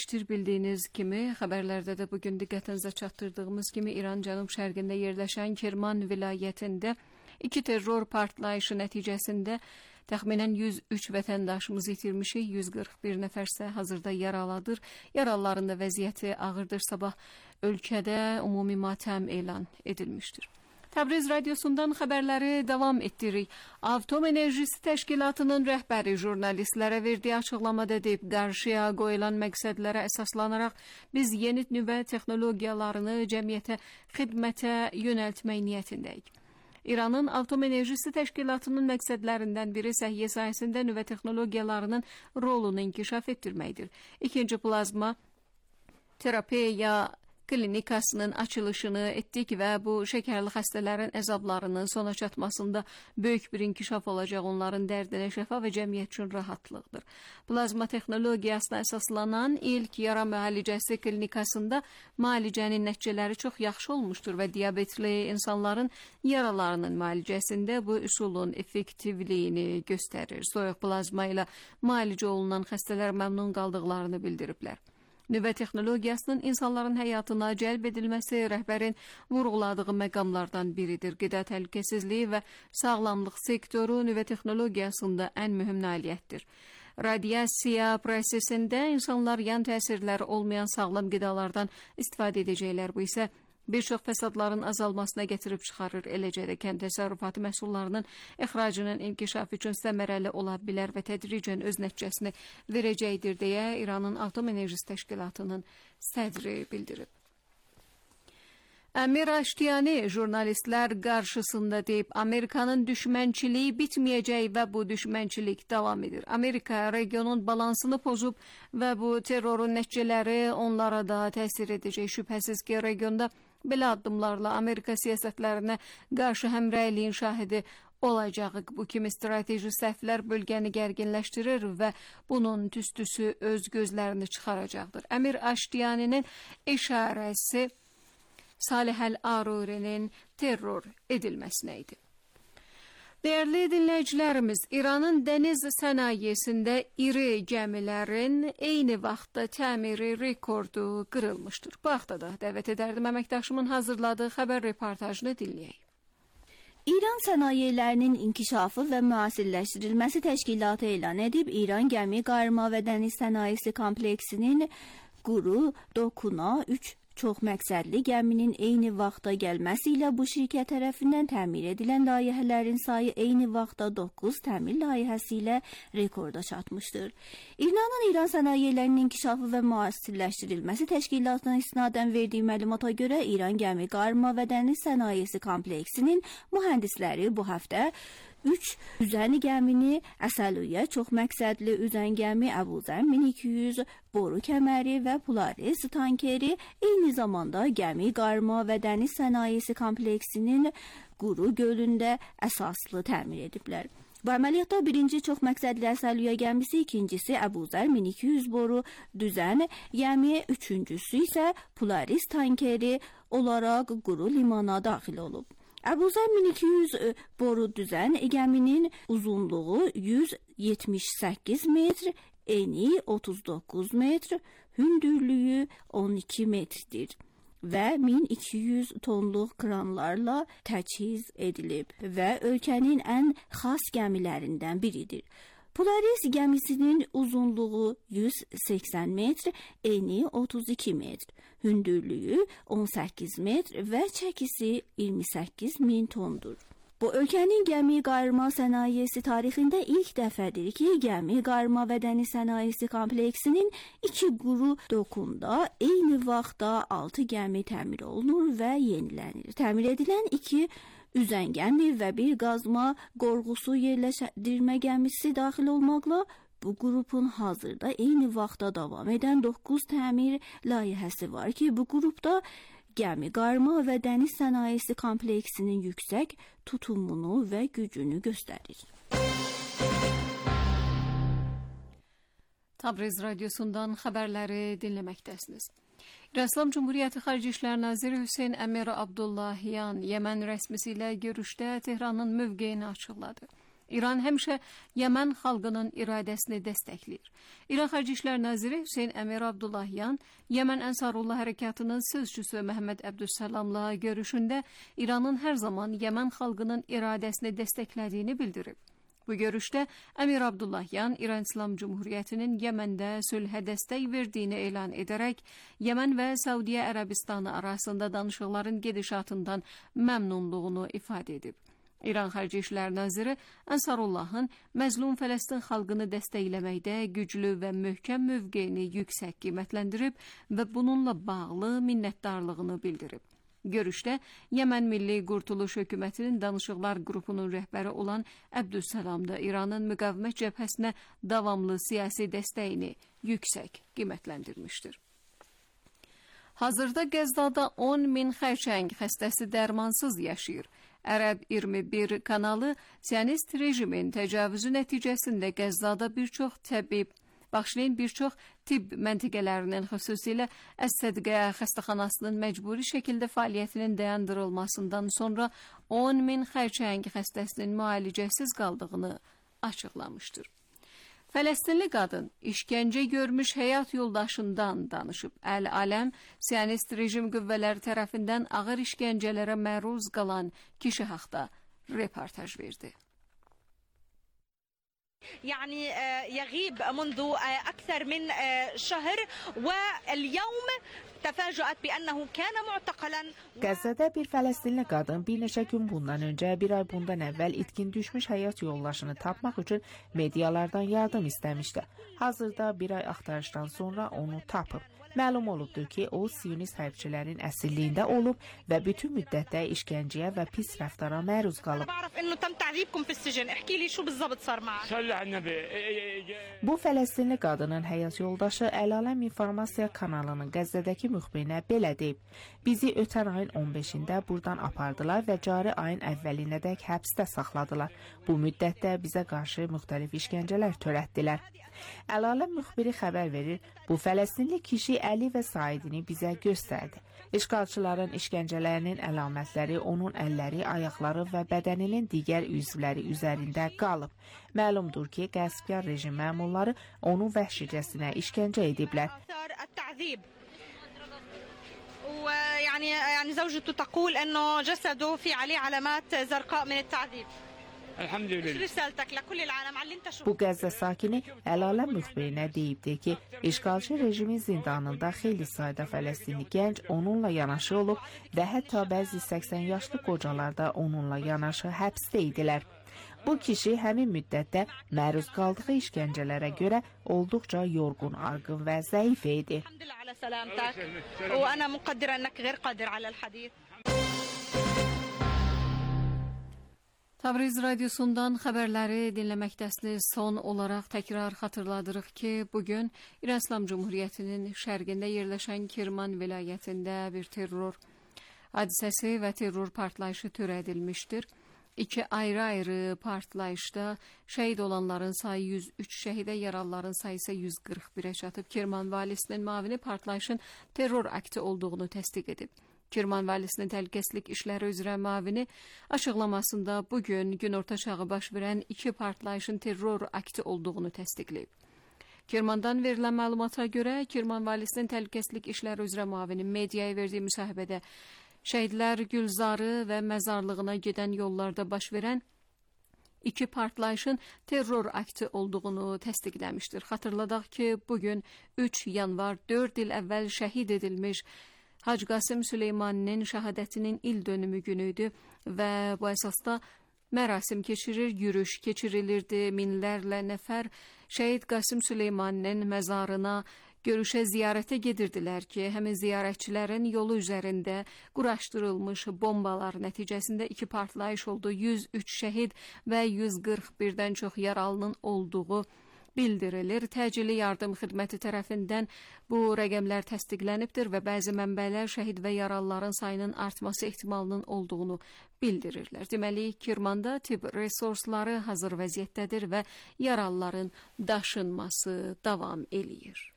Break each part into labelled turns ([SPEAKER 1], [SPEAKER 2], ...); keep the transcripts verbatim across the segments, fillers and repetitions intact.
[SPEAKER 1] Bildiyiniz kimi, xəbərlərdə də bugün diqqətinizə çatdırdığımız kimi İran cənub-şərqində yerləşən Kerman vilayətində iki terror partlayışı nəticəsində təxminən yüz üç vətəndaşımız itirmişik, yüz qırx bir nəfər isə hazırda yaralıdır. Yaralıların da vəziyyəti ağırdır. Sabah ölkədə ümumi matəm elan edilmişdir. Təbriz radiosundan xəbərləri davam etdiririk. Atom Enerjisi Təşkilatının rəhbəri jurnalistlərə verdiyi açıqlamada deyib, qarşıya qoyulan məqsədlərə əsaslanaraq biz yeni nüvə texnologiyalarını cəmiyyətə xidmətə yönəltmək niyyətindəyik. İranın Atom Enerjisi Təşkilatının məqsədlərindən biri səhiyyə sahəsində nüvə texnologiyalarının rolunu inkişaf etdirməkdir. İkinci plazma terapiya klinikasının açılışını etdik və bu şəkərli xəstələrin əzablarının sona çatmasında böyük bir inkişaf olacaq, onların dərdinə şəfa və cəmiyyət üçün rahatlıqdır. Plazma texnologiyasına əsaslanan ilk yara müalicəsi klinikasında müalicənin nəticələri çox yaxşı olmuşdur və diabetli insanların yaralarının müalicəsində bu üsulun effektivliyini göstərir. Soyuq plazma ilə müalicə olunan xəstələr məmnun qaldıqlarını bildiriblər. Nüvə texnologiyasının insanların həyatına cəlb edilməsi rəhbərin vurğuladığı məqamlardan biridir. Qida təhlükəsizliyi və sağlamlıq sektoru nüvə texnologiyasında ən mühüm nailiyyətdir. Radiasiya prosesində insanlar yan təsirləri olmayan sağlam qidalardan istifadə edəcəklər. Bu isə bir çox fəsadların azalmasına gətirib çıxarır. Eləcə də kənd təsərrüfatı məhsullarının ixracının inkişafı üçün səmərəli ola bilər və tədricən öz nəticəsini verəcəkdir deyə İranın Atom Enerjisi Təşkilatının sədri bildirib. Əmir Aştiyani jurnalistlər qarşısında deyib, Amerikanın düşmənçiliyi bitməyəcək və bu düşmənçilik davam edir. Amerika regionun balansını pozub və bu terrorun nəticələri onlara da təsir edəcək. Şübhəsiz ki, regionda belə addımlarla Amerika siyasətlərinə qarşı həmrəyliyin şahidi olacaq. Bu kimi strateji səhvlər bölgəni gərginləşdirir və bunun tüstüsü öz gözlərini çıxaracaqdır. Əmir Aştiyaninin işarəsi Salih Əl-Aruri'nin terror edilməsinə idi. Dəyərli dinləyicilərimiz, İranın dəniz sənayesində iri gəmilərin eyni vaxtda təmiri rekordu qırılmışdır. Bu haqda dəvət edərdim əməkdaşımın hazırladığı xəbər reportajını dinləyək.
[SPEAKER 2] İran sənayelərinin inkişafı və müasirləşdirilməsi təşkilatı elan edib, İran Gəmi Qayırma və Dəniz Sənayesi kompleksinin quru, dokuna, üç çox məqsədli gəminin eyni vaxta gəlməsi ilə bu şirkət tərəfindən təmir edilən layihələrin sayı eyni vaxtda doqquz təmir layihəsi ilə rekorda çatmışdır. İranın İran sənayelərinin inkişafı və müasirləşdirilməsi təşkilatına isnadən verdiyi məlumata görə İran Gəmi Qayırma və Dəniz Sənayesi kompleksinin mühəndisləri bu həftə üç üzəni gəmini Əsəlüyə, çox məqsədli üzən gəmi Əbuzər min iki yüz, boru kəməri və Polaris tankeri, eyni zamanda Gəmi Qayırma və Dəniz Sənayesi kompleksinin Quru gölündə əsaslı təmir ediblər. Bu əməliyyatda birinci çox məqsədli Əsəlüyə gəmisi, ikincisi Əbuzər min iki yüz boru düzən gəmi, üçüncüsü isə Polaris tankeri olaraq Quru limana daxil olub. Əbuzər min iki yüz boru düzən gəminin uzunluğu yüz yetmiş səkkiz metr, eni otuz doqquz metr, hündürlüyü on iki metrdir və min iki yüz tonluq kranlarla təchiz edilib və ölkənin ən xas gəmilərindən biridir. Polaris gəmisinin uzunluğu yüz səksən metr, eni otuz iki metr, hündürlüyü on səkkiz metr və çəkisi iyirmi səkkiz min tondur. Bu ölkənin gəmi qayırma sənayesi tarixində ilk dəfədir ki, Gəmi Qayırma və Dəniz Sənayesi kompleksinin iki quru dokunda eyni vaxtda altı gəmi təmir olunur və yenilənir. Təmir edilən iki üzən gəmi və bir qazma qorğusu yerləşdirmə gəmisi daxil olmaqla bu qrupun hazırda eyni vaxtda davam edən doqquz təmir layihəsi var ki, bu qrupda Gəmi Qayırma və Dəniz Sənayesi kompleksinin yüksək tutumunu və gücünü göstərir.
[SPEAKER 1] Təbriz radiosundan xəbərləri dinləməkdəsiniz. İslam Cumhuriyyəti Xarici İşlər Naziri Hüseyn Əmir Abdullahyan Yəmən rəsmisi ilə görüşdə Tehranın mövqeyini açıqladı. İran həmişə Yəmən xalqının iradəsini dəstəkləyir. İran Xarici İşlər Naziri Hüseyn Əmir Abdullahyan, Yəmən Ənsarullah Hərəkatının sözçüsü Məhəmməd Əbdüssalamla görüşündə İranın hər zaman Yəmən xalqının iradəsini dəstəklədiyini bildirib. Bu görüşdə Əmir Abdullahyan İran İslam Cumhuriyyətinin Yəməndə sülhə dəstək verdiyini elan edərək, Yəmən və Səudiyyə Ərəbistanı arasında danışıqların gedişatından məmnunluğunu ifadə edib. İran Xarici İşlər Naziri Ansarullahın məzlum Fələstin xalqını dəstəkləməkdə güclü və möhkəm mövqeyini yüksək qiymətləndirib və bununla bağlı minnətdarlığını bildirib. Görüşdə Yəmən Milli Qurtuluş Hökumətinin danışıqlar qrupunun rəhbəri olan Əbdüssalam da İranın müqavimət cəbhəsinə davamlı siyasi dəstəyini yüksək qiymətləndirmişdir. Hazırda Qəzzada on min xərçəng xəstəsi dərmansız yaşayır. Ərəb iyirmi bir kanalı Siyonist rejimin təcavüzü nəticəsində Qəzzada bir çox təbib, Baxşinin bir çox tibb məntəqələrinin, xüsusilə Əs-Sədqə xəstəxanasının məcburi şəkildə fəaliyyətinin dayandırılmasından sonra on min xərçəng xəstəsinin müalicəsiz qaldığını açıqlamışdır. Fələstinli qadın işgəncə görmüş həyat yoldaşından danışıb. Əl-Aləm, Siyonist rejim qüvvələri tərəfindən ağır işgəncələrə məruz qalan kişi haqda reportaj verdi.
[SPEAKER 3] يعني يغيب منذ أكثر من شهر واليوم تفاجأت بأنه كان معتقلا.
[SPEAKER 4] Qəzzada bir Fələstinli qadın bir neçə gün bundan öncə, bir ay bundan əvvəl itkin düşmüş həyat yoldaşını tapmaq üçün medialardan yardım istəmişdi. Hazırda bir ay axtarışdan sonra onu tapıb. Məlum olubdur ki, o Siyonist hərbçilərin əsirliyində olub və bütün müddətdə işgəncəyə və pis rəftara məruz qalıb. Bu Fələstinli qadının həyat yoldaşı Əl-Aləm İnformasiya kanalının Qəzzədəki müxbirinə belə deyib. Bizi ötən ayın on beşində buradan apardılar və cari ayın əvvəlinədək həbsdə saxladılar. Bu müddətdə bizə qarşı müxtəlif işgəncələr törətdilər. Əl-Aləm müxbiri xəbər verir, bu Fələstinli kişi Əli və Saidini bizə göstərdi. İşğalçıların işgəncələrinin əlamətləri onun əlləri, ayaqları və bədəninin digər üzvləri üzərində qalıb. Məlumdur ki, qəsbkar rejim məmurları onu vəhşicəsinə işgəncə ediblər.
[SPEAKER 3] يعني يعني زوجته تقول انه جسده في عليه علامات زرقاء من التعذيب.
[SPEAKER 4] Bu Qəzza sakini Əl-Aləm müxbirinə deyibdir ki, işğalçı rejimin zindanında xeyli sayda Fələstinli gənc onunla yanaşı olub və hətta bəzi səksən yaşlı qocalar da onunla yanaşı həbsdə idilər. Bu kişi həmin müddətdə məruz qaldığı işgəncələrə görə olduqca yorğun, arğın və zəif idi.
[SPEAKER 1] Tabriz radiosundan xəbərləri dinləməkdəsiniz. Son olaraq təkrar xatırladırıq ki, bugün İran İslam Cumhuriyyətinin şərqində yerləşən Kirman vilayətində bir terror hadisəsi və terror partlayışı törədilmişdir. İki ayrı-ayrı partlayışda şəhid olanların sayı yüz üç, şəhidə yaralıların sayı isə yüz qırx birə çatıb. Kirman valisinin müavini partlayışın terror akti olduğunu təsdiq edib. Kirman valisinin təhlükəsizlik işləri üzrə müavini açıqlamasında bugün günorta çağı baş verən iki partlayışın terror akti olduğunu təsdiqləyib. Kirmandan verilən məlumata görə Kirman valisinin təhlükəsizlik işləri üzrə müavini mediaya verdiyi müsahibədə şəhidlər Gülzarı və məzarlığına gedən yollarda baş verən iki partlayışın terror akti olduğunu təsdiqləmişdir. Xatırladaq ki, bugün üç yanvar dörd il əvvəl şəhid edilmiş Hacı Qasım Süleymaninin şəhadətinin il dönümü günüydü və bu əsasda mərasim keçirir, yürüyüş keçirilirdi. Minlərlə nəfər şəhid Qasım Süleymaninin məzarına görüşə ziyarətə gedirdilər ki, həmin ziyarətçilərin yolu üzərində quraşdırılmış bombalar nəticəsində iki partlayış oldu. yüz üç şəhid və yüz qırx birdən çox yaralının olduğu bildirilir. Təcili yardım xidməti tərəfindən bu rəqəmlər təsdiqlənibdir və bəzi mənbələr şəhid və yaralıların sayının artması ehtimalının olduğunu bildirirlər. Deməli, Kirmanda tibb resursları hazır vəziyyətdədir və yaralıların daşınması davam eləyir.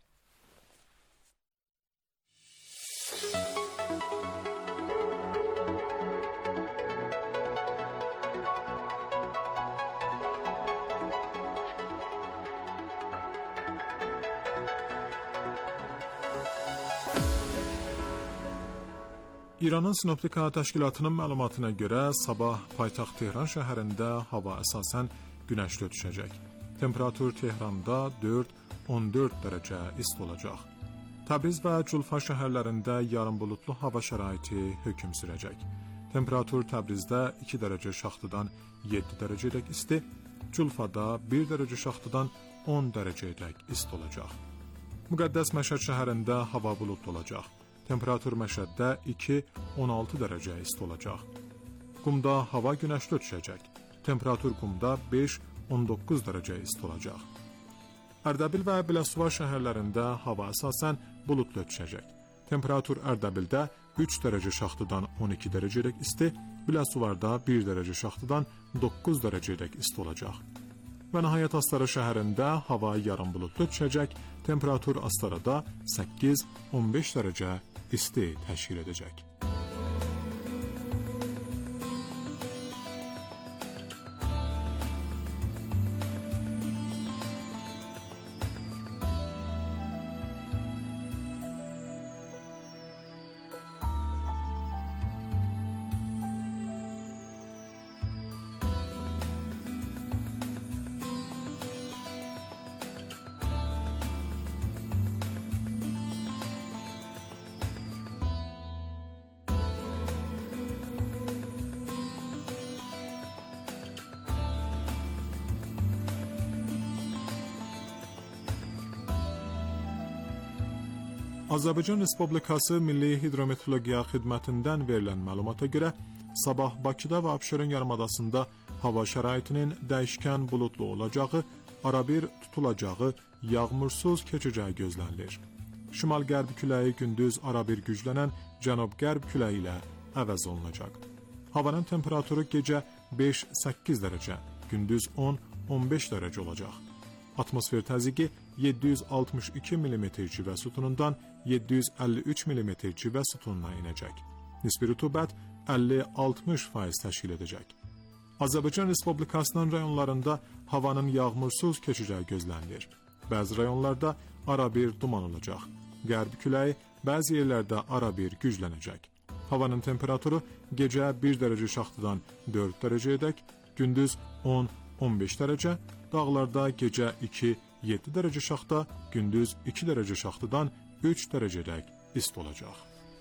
[SPEAKER 5] İranın Sinoptika Təşkilatının məlumatına görə sabah paytaxt Tehran şəhərində hava əsasən günəşli düşəcək. Temperatur Tehranda dörd on dörd dərəcə isti olacaq. Təbriz və Culfa şəhərlərində yarım bulutlu hava şəraiti hökm sürəcək. Temperatur Təbrizdə iki dərəcə şaxtadan yeddi dərəcədək isti, Culfada bir dərəcə şaxtadan on dərəcədək isti olacaq. Müqəddəs Məşəd şəhərində hava bulutlu olacaq. Temperatur Məşəddə iki on altı dərəcə isti olacaq. Qumda hava günəşli düşəcək. Temperatur Qumda beş on doqquz dərəcə isti olacaq. Ərdəbil və Biləsuvar şəhərlərində hava əsasən bulutlu düşəcək. Temperatur Ərdəbildə üç dərəcə şaxtadan on iki dərəcədək isti, Biləsuvarda bir dərəcə şaxtadan doqquz dərəcədək isti olacaq. Və nəhayət Astara şəhərində hava yarım bulutlu düşəcək. Temperatur Astarada səkkiz on beş dərəcə isti təşkil edəcək. Azərbaycan Respublikası Milli Hidrometeorologiya Xidmətindən verilən məlumata görə sabah Bakıda və Abşeron yarımadasında hava şəraitinin dəyişkən buludlu olacağı, arabir tutulacağı, yağmursuz keçəcəyi gözlənilir. Şimal-qərb küləyi gündüz arabir güclənən cənub-qərb küləyi ilə əvəz olunacaq. Havanın temperaturu gecə beş səkkiz dərəcə, gündüz on on beş dərəcə olacaq. Atmosfer təzyiqi yeddi yüz altmış iki millimetr civə sütunundan yeddi yüz əlli üç millimetr civə sütununa inəcək. Nisbi rütubət əlli altmış faiz təşkil edəcək. Azərbaycan Respublikasının rayonlarında havanın yağmursuz keçəcəyi gözlənilir. Bəzi rayonlarda arabir duman olacaq. Qərb küləyi bəzi yerlərdə arabir güclənəcək. Havanın temperaturu gecə bir dərəcə şaxtadan dörd dərəcəyədək, gündüz on on beş dərəcə, dağlarda gecə iki yeddi dərəcə şaxta, gündüz iki dərəcə şaxtadan üç dərəcədək isti olacaq.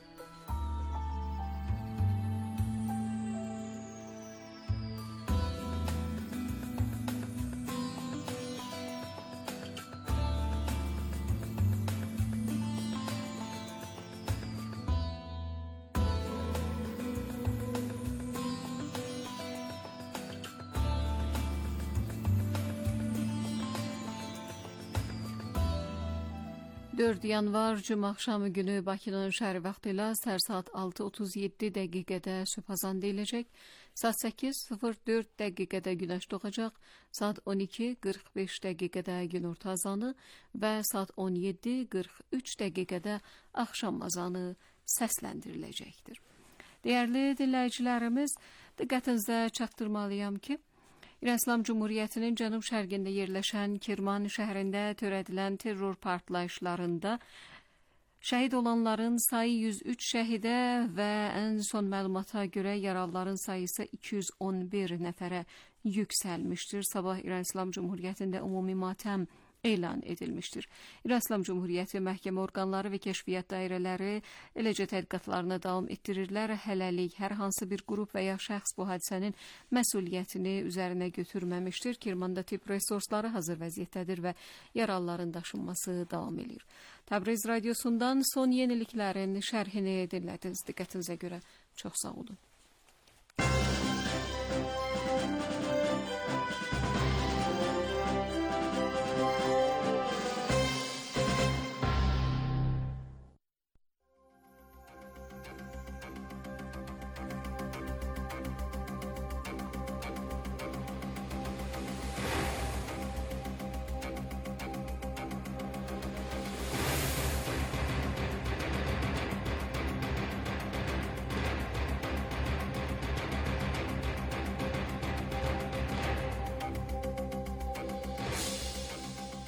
[SPEAKER 1] dörd yanvar Cümə axşamı günü Bakının şəhəri vaxtı ilə səhər saat altı otuz yeddi dəqiqədə sübhazan deyiləcək, saat səkkiz sıfır dörd dəqiqədə günəş doğacaq, saat on iki qırx beş dəqiqədə günorta azanı və saat on yeddi qırx üç dəqiqədə axşam azanı səsləndiriləcəkdir. Dəyərli dinləyicilərimiz, diqqətinizə çatdırmalıyam ki, İran İslam Cumhuriyyətinin cənub-şərqində yerləşən Kirman şəhərində törədilən terror partlayışlarında şəhid olanların sayı yüz üç şəhidə və ən son məlumata görə yaralıların sayısı iki yüz on bir nəfərə yüksəlmişdir. Sabah İran İslam Cumhuriyyətində ümumi matəm elan edilmişdir. İran İslam Cumhuriyyəti məhkəmə orqanları və kəşfiyyat dairələri eləcə tədqiqatlarına davam etdirirlər. Hələlik hər hansı bir qrup və ya şəxs bu hadisənin məsuliyyətini üzərinə götürməmişdir. Kirmanda tibb resursları hazır vəziyyətdədir və yaralıların daşınması davam edir. Təbriz radiosundan son yeniliklərin şərhini dinlədiniz. Diqqətinizə görə çox sağ olun.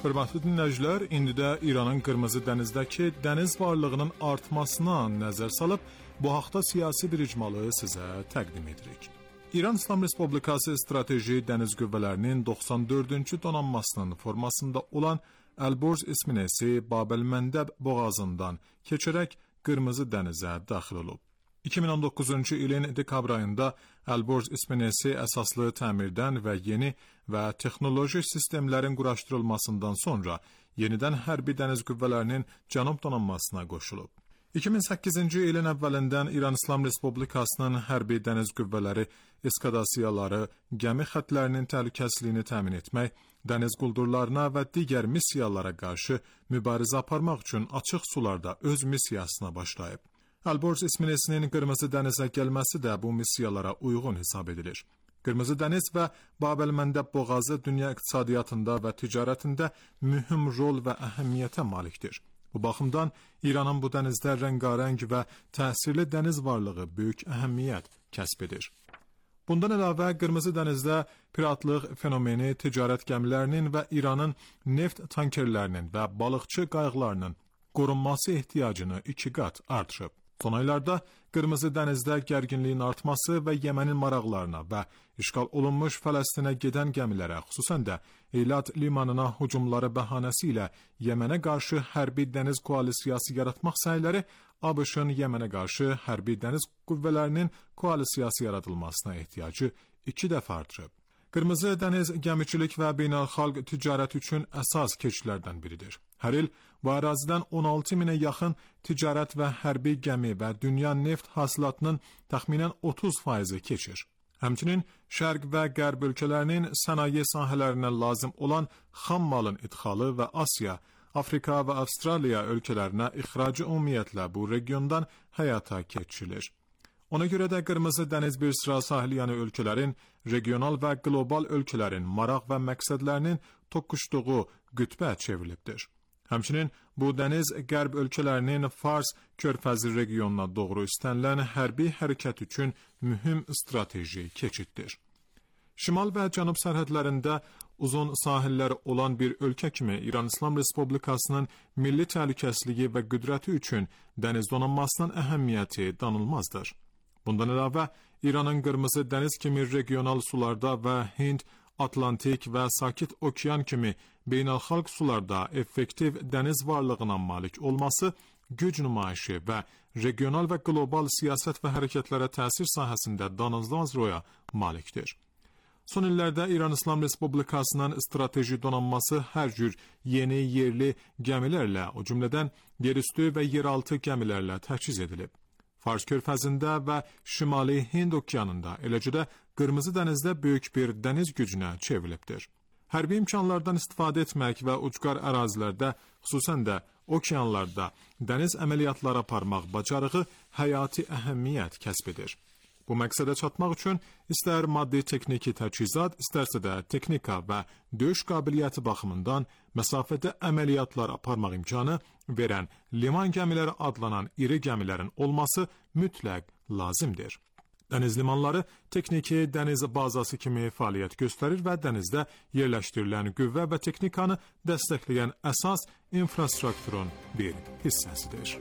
[SPEAKER 5] Hörmətli dinləyicilər, indi də İranın Qırmızı dənizdəki dəniz varlığının artmasına nəzər salıb, bu haqda siyasi bir icmalı sizə təqdim edirik. İran İslam Respublikası strateji dəniz qüvvələrinin doxsan dördüncü donanmasının formasında olan Əlborz isminesi Bab-el-Məndəb boğazından keçərək Qırmızı dənizə daxil olub. iki min on doqquzuncu ilin dekabr ayında Əlborz isminesi əsaslı təmirdən və yeni və texnoloji sistemlərin quraşdırılmasından sonra yenidən hərbi dəniz qüvvələrinin Cənub donanmasına qoşulub. iki min səkkizinci ilin əvvəlindən İran İslam Respublikasının hərbi dəniz qüvvələri eskadasiyaları, gəmi xətlərinin təhlükəsizliyini təmin etmək, dəniz quldurlarına və digər missiyalara qarşı mübarizə aparmaq üçün açıq sularda öz missiyasına başlayıb. Əlborz isminesinin Qırmızı dənizə gəlməsi də bu missiyalara uyğun hesab edilir. Qırmızı dəniz və Bab-el-Məndəb boğazı dünya iqtisadiyyatında və ticarətində mühüm rol və əhəmiyyətə malikdir. Bu baxımdan İranın bu dənizdə rəngarəng və təsirli dəniz varlığı böyük əhəmiyyət kəsb edir. Bundan əlavə Qırmızı dənizdə piratlıq fenomeni ticarət gəmilərinin və İranın neft tankerlərinin və balıqçı qayıqlarının qorunması ehtiyacını iki qat artırıb. Son aylarda Qırmızı dənizdə gərginliyin artması və Yəmənin maraqlarına və işğal olunmuş Fələstinə gedən gəmilərə, xüsusən də Eylat limanına hücumları bəhanəsi ilə Yəmənə qarşı hərbi dəniz koalisiyası yaratmaq səyləri ABŞ-ın Yəmənə qarşı hərbi dəniz qüvvələrinin koalisiyası yaradılmasına ehtiyacı iki dəfə artırıb. Qırmızı dəniz gəmiçilik və beynəlxalq ticarət üçün əsas keçidlərdən biridir. Hər il bu ərazidən on altı minə yaxın ticarət və hərbi gəmi və dünya neft hasilatının təxminən otuz faizi keçir. Həmçinin Şərq və Qərb ölkələrinin sənaye sahələrinə lazım olan xam malın idxalı və Asiya, Afrika və Avstraliya ölkələrinə ixracı ümumiyyətlə bu regiondan həyata keçirilir. Ona görə də Qırmızı dəniz bir sıra sahilyanı ölkələrin, regional və qlobal ölkələrin maraq və məqsədlərinin toqquşduğu qütbə çevrilibdir. Həmçinin bu dəniz Qərb ölkələrinin Fars körfəzi regionuna doğru istənilən hərbi hərəkət üçün mühüm strateji keçiddir. Şimal və cənub sərhədlərində uzun sahilləri olan bir ölkə kimi İran İslam Respublikasının milli təhlükəsizliyi və qüdrəti üçün dəniz donanmasının əhəmiyyəti danılmazdır. Bundan əlavə, İranın Qırmızı dəniz kimi regional sularda və Hind, Atlantik və Sakit Okean kimi beynəlxalq sularda effektiv dəniz varlığına malik olması güc nümayişi və regional və qlobal siyasət və hərəkətlərə təsir sahəsində danılmaz roya malikdir. Son illərdə İran İslam Respublikasının strateji donanması hər cür yeni yerli gəmilərlə, o cümlədən yerüstü və yeraltı gəmilərlə təchiz edilib. Fars körfəzində və Şimali Hind okeanında, eləcə də Qırmızı dənizdə böyük bir dəniz gücünə çevrilibdir. Hərbi imkanlardan istifadə etmək və ucqar ərazilərdə, xüsusən də okeanlarda dəniz əməliyyatları aparmaq bacarığı həyati əhəmiyyət kəsb edir. Bu məqsədə çatmaq üçün istər maddi texniki təchizat, istərsə də texnika və döyüş qabiliyyəti baxımından məsafədə əməliyyatlar aparmaq imkanı verən liman gəmiləri adlanan iri gəmilərin olması mütləq lazımdır. Dəniz limanları texniki dəniz bazası kimi fəaliyyət göstərir və dənizdə yerləşdirilən qüvvə və texnikanı dəstəkləyən əsas infrastrukturun bir hissəsidir.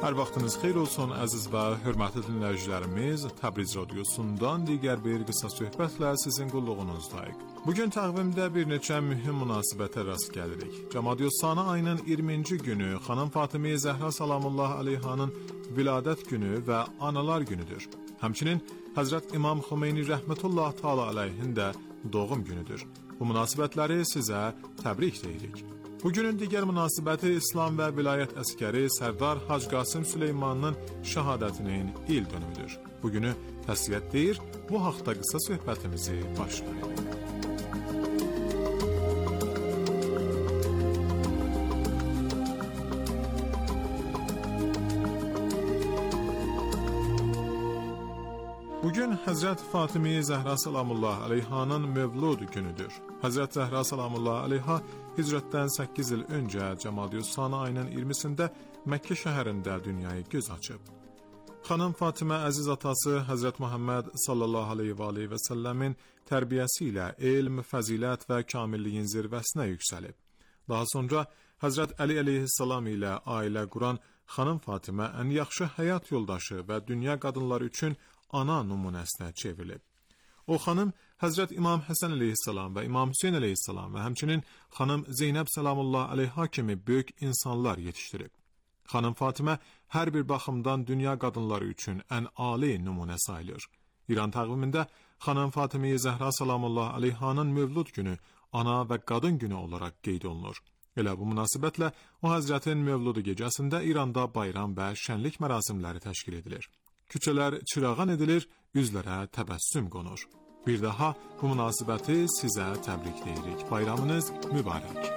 [SPEAKER 5] Hər vaxtınız xeyir olsun əziz və hörmətli dinləyicilərimiz. Təbriz radiosundan digər bir qısa söhbətlə sizin qulluğunuzdayıq. Bugün təqvimdə bir neçə mühüm münasibətə rast gəlirik. Cəmadiyyə-Sani ayının iyirminci günü xanım Fatimə Zəhra salamullah aleyhanın viladət günü və analar günüdür. Həmçinin Həzrət İmam Xomeyni rəhmətullah taala aleyhin də doğum günüdür. Bu münasibətləri sizə təbrik deyirik. Bugünün digər münasibəti İslam və vilayət əskəri Sərdar Hacı Qasım Süleymanın şəhadətinin il dönümüdür. Bugünü təsliyyət deyir, bu haqda qısa söhbətimizi başlayırıq. Bugün Həzrət Fatimə Zəhra salamullah aleyhanın mövlud günüdür. Həzrət Zəhra salamullah aleyha hicrətdən səkkiz il öncə Cəmadiyyə-Sani ayının iyirmisində Məkkə şəhərində dünyaya göz açıb. Xanım Fatimə əziz atası Həzrət Muhammed sallallahu aleyhi və aleyhi və səlləmin tərbiyəsi ilə elm, fəzilət və kamilliyin zirvəsinə yüksəlib. Daha sonra Həzrət Əli əleyhissalam ilə ailə quran xanım Fatimə ən yaxşı həyat yoldaşı və dünya qadınları üçün ana nümunəsinə çevrilib. O xanım Həzrət İmam Həsən əleyhissalam və İmam Hüseyn əleyhissalam və həmçinin xanım Zeynəb salamullah aleyha kimi böyük insanlar yetişdirib. Xanım Fatimə hər bir baxımdan dünya qadınları üçün ən ali nümunə sayılır. İran təqvimində xanım Fatimə Zəhra salamullah aleyhanın mövlud günü ana və qadın günü olaraq qeyd olunur. Elə bu münasibətlə o Həzrətin mövludu gecəsində İranda bayram və şənlik mərasimləri təşkil edilir. Küçələr çırağan edilir, üzlərə təbəssüm qonur. Bir daha bu münasibəti sizə təbrik deyirik. Bayramınız mübarək.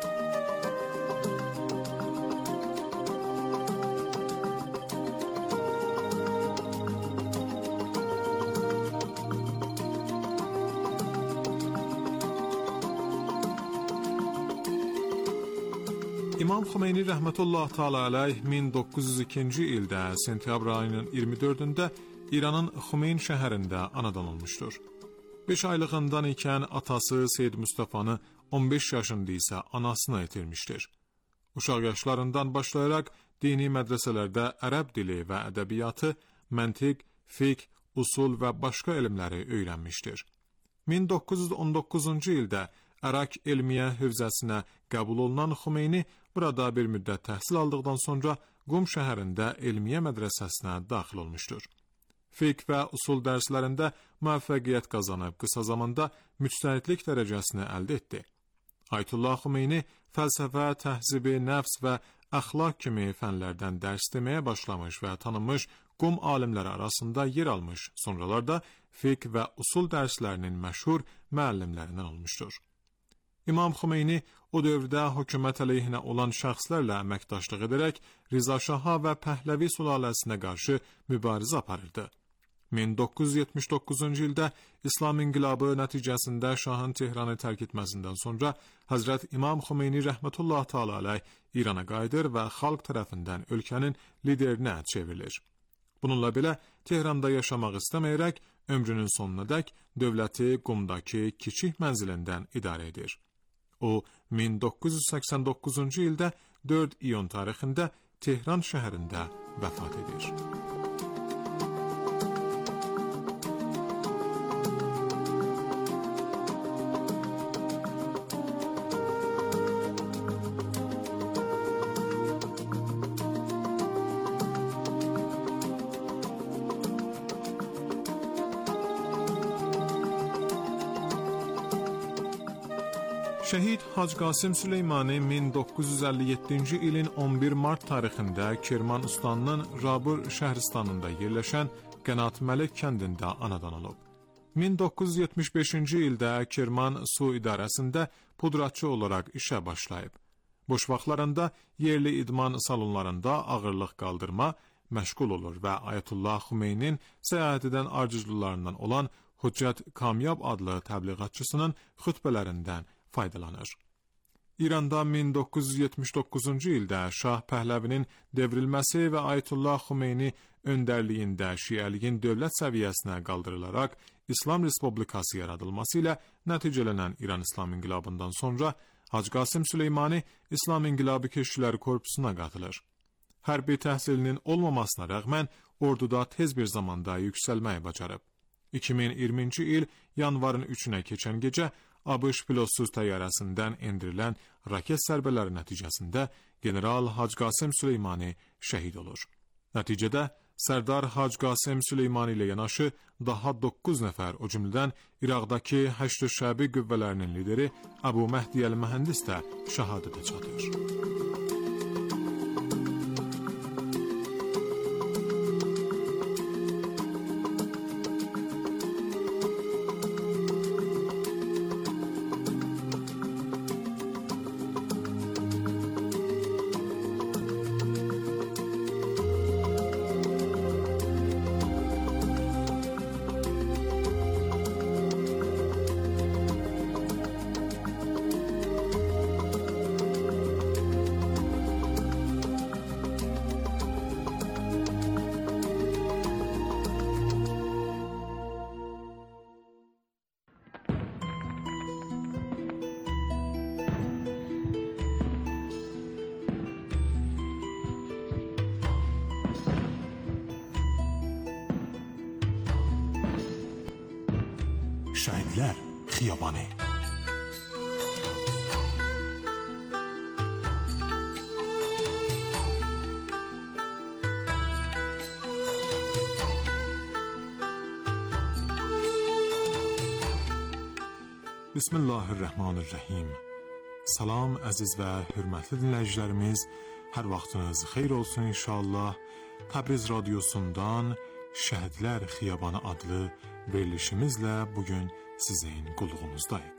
[SPEAKER 5] İmam Xomeyni rəhmətullah taala aleyh min doqquz yüz ikinci ildə sentyabr ayının iyirmi dördündə İranın Xumeyn şəhərində anadan olmuşdur. beş aylığından ikən atası Seyyid Mustafanı on beş yaşında isə anasını itirmişdir. Uşaq yaşlarından başlayaraq dini mədrəsələrdə ərəb dili və ədəbiyyatı, məntiq, fiqh, usul və başqa elmləri öyrənmişdir. min doqquz yüz on doqquzuncu ildə Ərak elmiyə hövzəsinə qəbul olunan Xomeyni burada bir müddət təhsil aldıqdan sonra Qum şəhərində elmiyə mədrəsəsinə daxil olmuşdur. Fiqh və usul dərslərində müvəffəqiyyət qazanıb qısa zamanda müctəhidlik dərəcəsini əldə etdi. Ayətullah Xomeyni fəlsəfə, təhzibi, nəfs və əxlaq kimi fənlərdən dərs deməyə başlamış və tanınmış Qum alimləri arasında yer almış, sonralarda fiqh və usul dərslərinin məşhur müəllimlərindən olmuşdur. İmam Xomeyni o dövrdə hökumət əleyhinə olan şəxslərlə əməkdaşlıq edərək Riza Şaha və Pəhləvi sülaləsinə qarşı mübarizə aparırdı. min doqquz yüz yetmiş doqquzuncu ildə İslam inqilabı nəticəsində Şahın Tehranı tərk etməsindən sonra Həzrət İmam Xomeyni rəhmətullah taala aleyh İrana qayıdır və xalq tərəfindən ölkənin liderinə çevrilir. Bununla belə Tehranda yaşamaq istəməyərək ömrünün sonunadək dövləti Qumdakı kiçik mənzilindən idarə edir. O, min doqquz yüz səksən doqquzuncu ildə dörd iyun tarixində Tehran şəhərində vəfat edir. Şəhid Hacı Qasım Süleymani min doqquz yüz əlli yeddinci ilin on bir mart tarixində Kirman ustanının Rabur şəhristanında yerləşən Qənat Məlik kəndində anadan olub. min doqquz yüz yetmiş beşinci ildə Kirman su idarəsində pudratçı olaraq işə başlayıb. Boş vaxtlarında yerli idman salonlarında ağırlıq qaldırma məşğul olur və Ayətullah Xomeynin səyahət edən arzucularından olan Hüccət Kamyab adlı təbliğatçısının xütbələrindən faydalanır. İranda min doqquz yüz yetmiş doqquzuncu ildə Şah Pəhləvinin devrilməsi və Ayətullah Xomeyni öndərliyində şiəliyin dövlət səviyyəsinə qaldırılaraq İslam Respublikası yaradılması ilə nəticələnən İran İslam İnqilabından sonra Hacı Qasım Süleymani İslam İnqilabı Keşişləri Korpusuna qatılır. Hərbi təhsilinin olmamasına rəğmən orduda tez bir zamanda yüksəlməyi bacarıb. iki min iyirminci il yanvarın üçünə keçən gecə ABŞ pilotsuz təyyarəsindən endirilən raket zərbələri nəticəsində general Hacı Qasım Süleymani şəhid olur. Nəticədə Sərdar Hacı Qasım Süleymani ilə yanaşı daha doqquz nəfər, o cümlədən İraqdakı Həşd-ü Şəbi qüvvələrinin lideri Əbu Məhdi əl-Mühəndis də şəhadətə çatır. Şəhidlər Xiyabanı. Bismillahirrahmanirrahim. Salam əziz və hörmətli dinləyicilərimiz, hər vaxtınız xeyir olsun inşallah. Təbriz radiosundan Şəhidlər Xiyabanı adlı verilişimizlə bugün sizin qulluğunuzdayıq.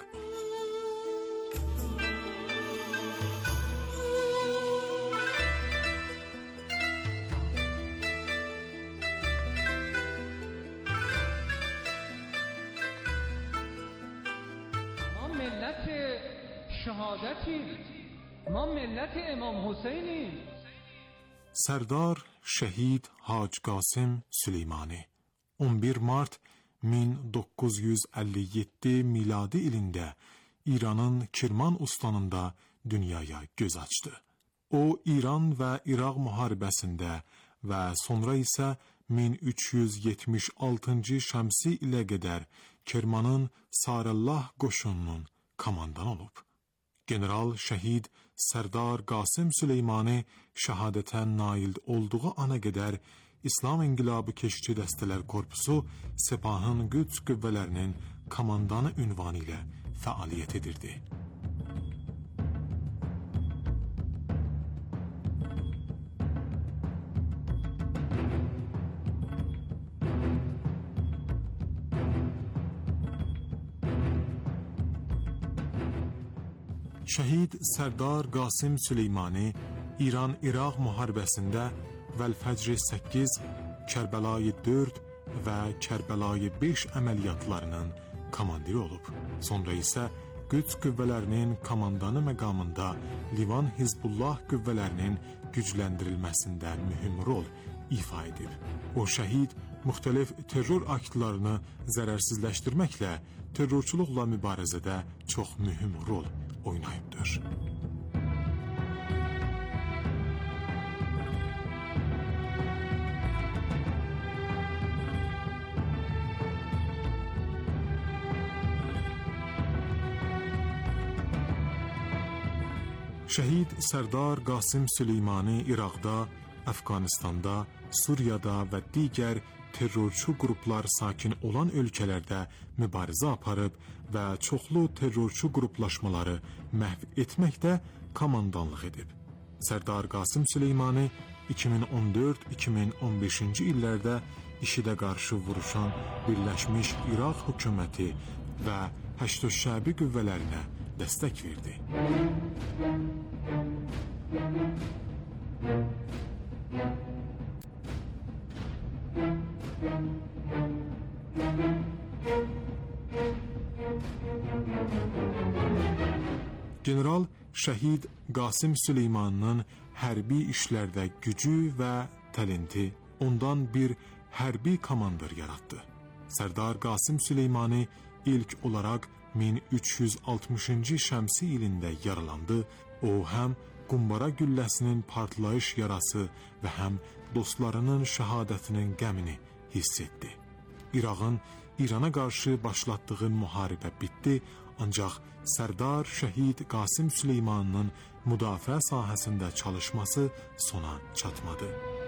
[SPEAKER 6] ما ملت شهادتیم، ما ملت امام حسینیم.
[SPEAKER 5] Sərdar Şəhid Hacı Qasım Süleymani on bir mart min doqquz yüz əlli yeddi miladi ilində İranın Kirman ustanında dünyaya göz açdı. O, İran və İraq müharibəsində və sonra isə min üç yüz yetmiş altıncı şəmsi ilə qədər Kirmanın Sarallah qoşununun komandanı olub. General Şəhid Sərdar Qasım Süleymani şəhadətə nail olduğu ana qədər İslam İnqilabı Keşikçi Dəstələr Korpusu Sepahın Qüds qüvvələrinin komandanı ünvanı ilə fəaliyyət edirdi. Şəhid Sərdar Qasım Süleymani İran-İraq müharibəsində Vəl-Fəcr səkkiz, Kərbəlayı dörd və Kərbəlayı beş əməliyyatlarının komandiri olub. Sonra isə Qüds qüvvələrinin komandanı məqamında Livan Hizbullah qüvvələrinin gücləndirilməsində mühüm rol ifa edib. O şəhid müxtəlif terror aktlarını zərərsizləşdirməklə terrorçuluqla mübarizədə çox mühüm rol oynayıbdır. Şəhid Sərdar Qasım Süleymani İraqda, Əfqanistanda, Suriyada və digər terrorçu qruplar sakin olan ölkələrdə mübarizə aparıb və çoxlu terrorçu qruplaşmaları məhv etməkdə komandanlıq edib. Sərdar Qasım Süleymani iki min on dörd iki min on beşinci illərdə IŞİD-ə qarşı vuruşan Birləşmiş İraq hökuməti və Həşd-ü Şəbi qüvvələrinə dəstək verdi. General Şəhid Qasım Süleymanının hərbi işlərdə gücü və talenti ondan bir hərbi komandır yaratdı. Sərdar Qasım Süleymani ilk olaraq min üç yüz altmışıncı şəmsi ilində yaralandı. O həm qumbara gülləsinin partlayış yarası və həm dostlarının şəhadətinin qəmini hiss etdi. İraqın İrana qarşı başlatdığı müharibə bitdi, ancaq Sərdar Şəhid Qasım Süleymanının müdafiə sahəsində çalışması sona çatmadı.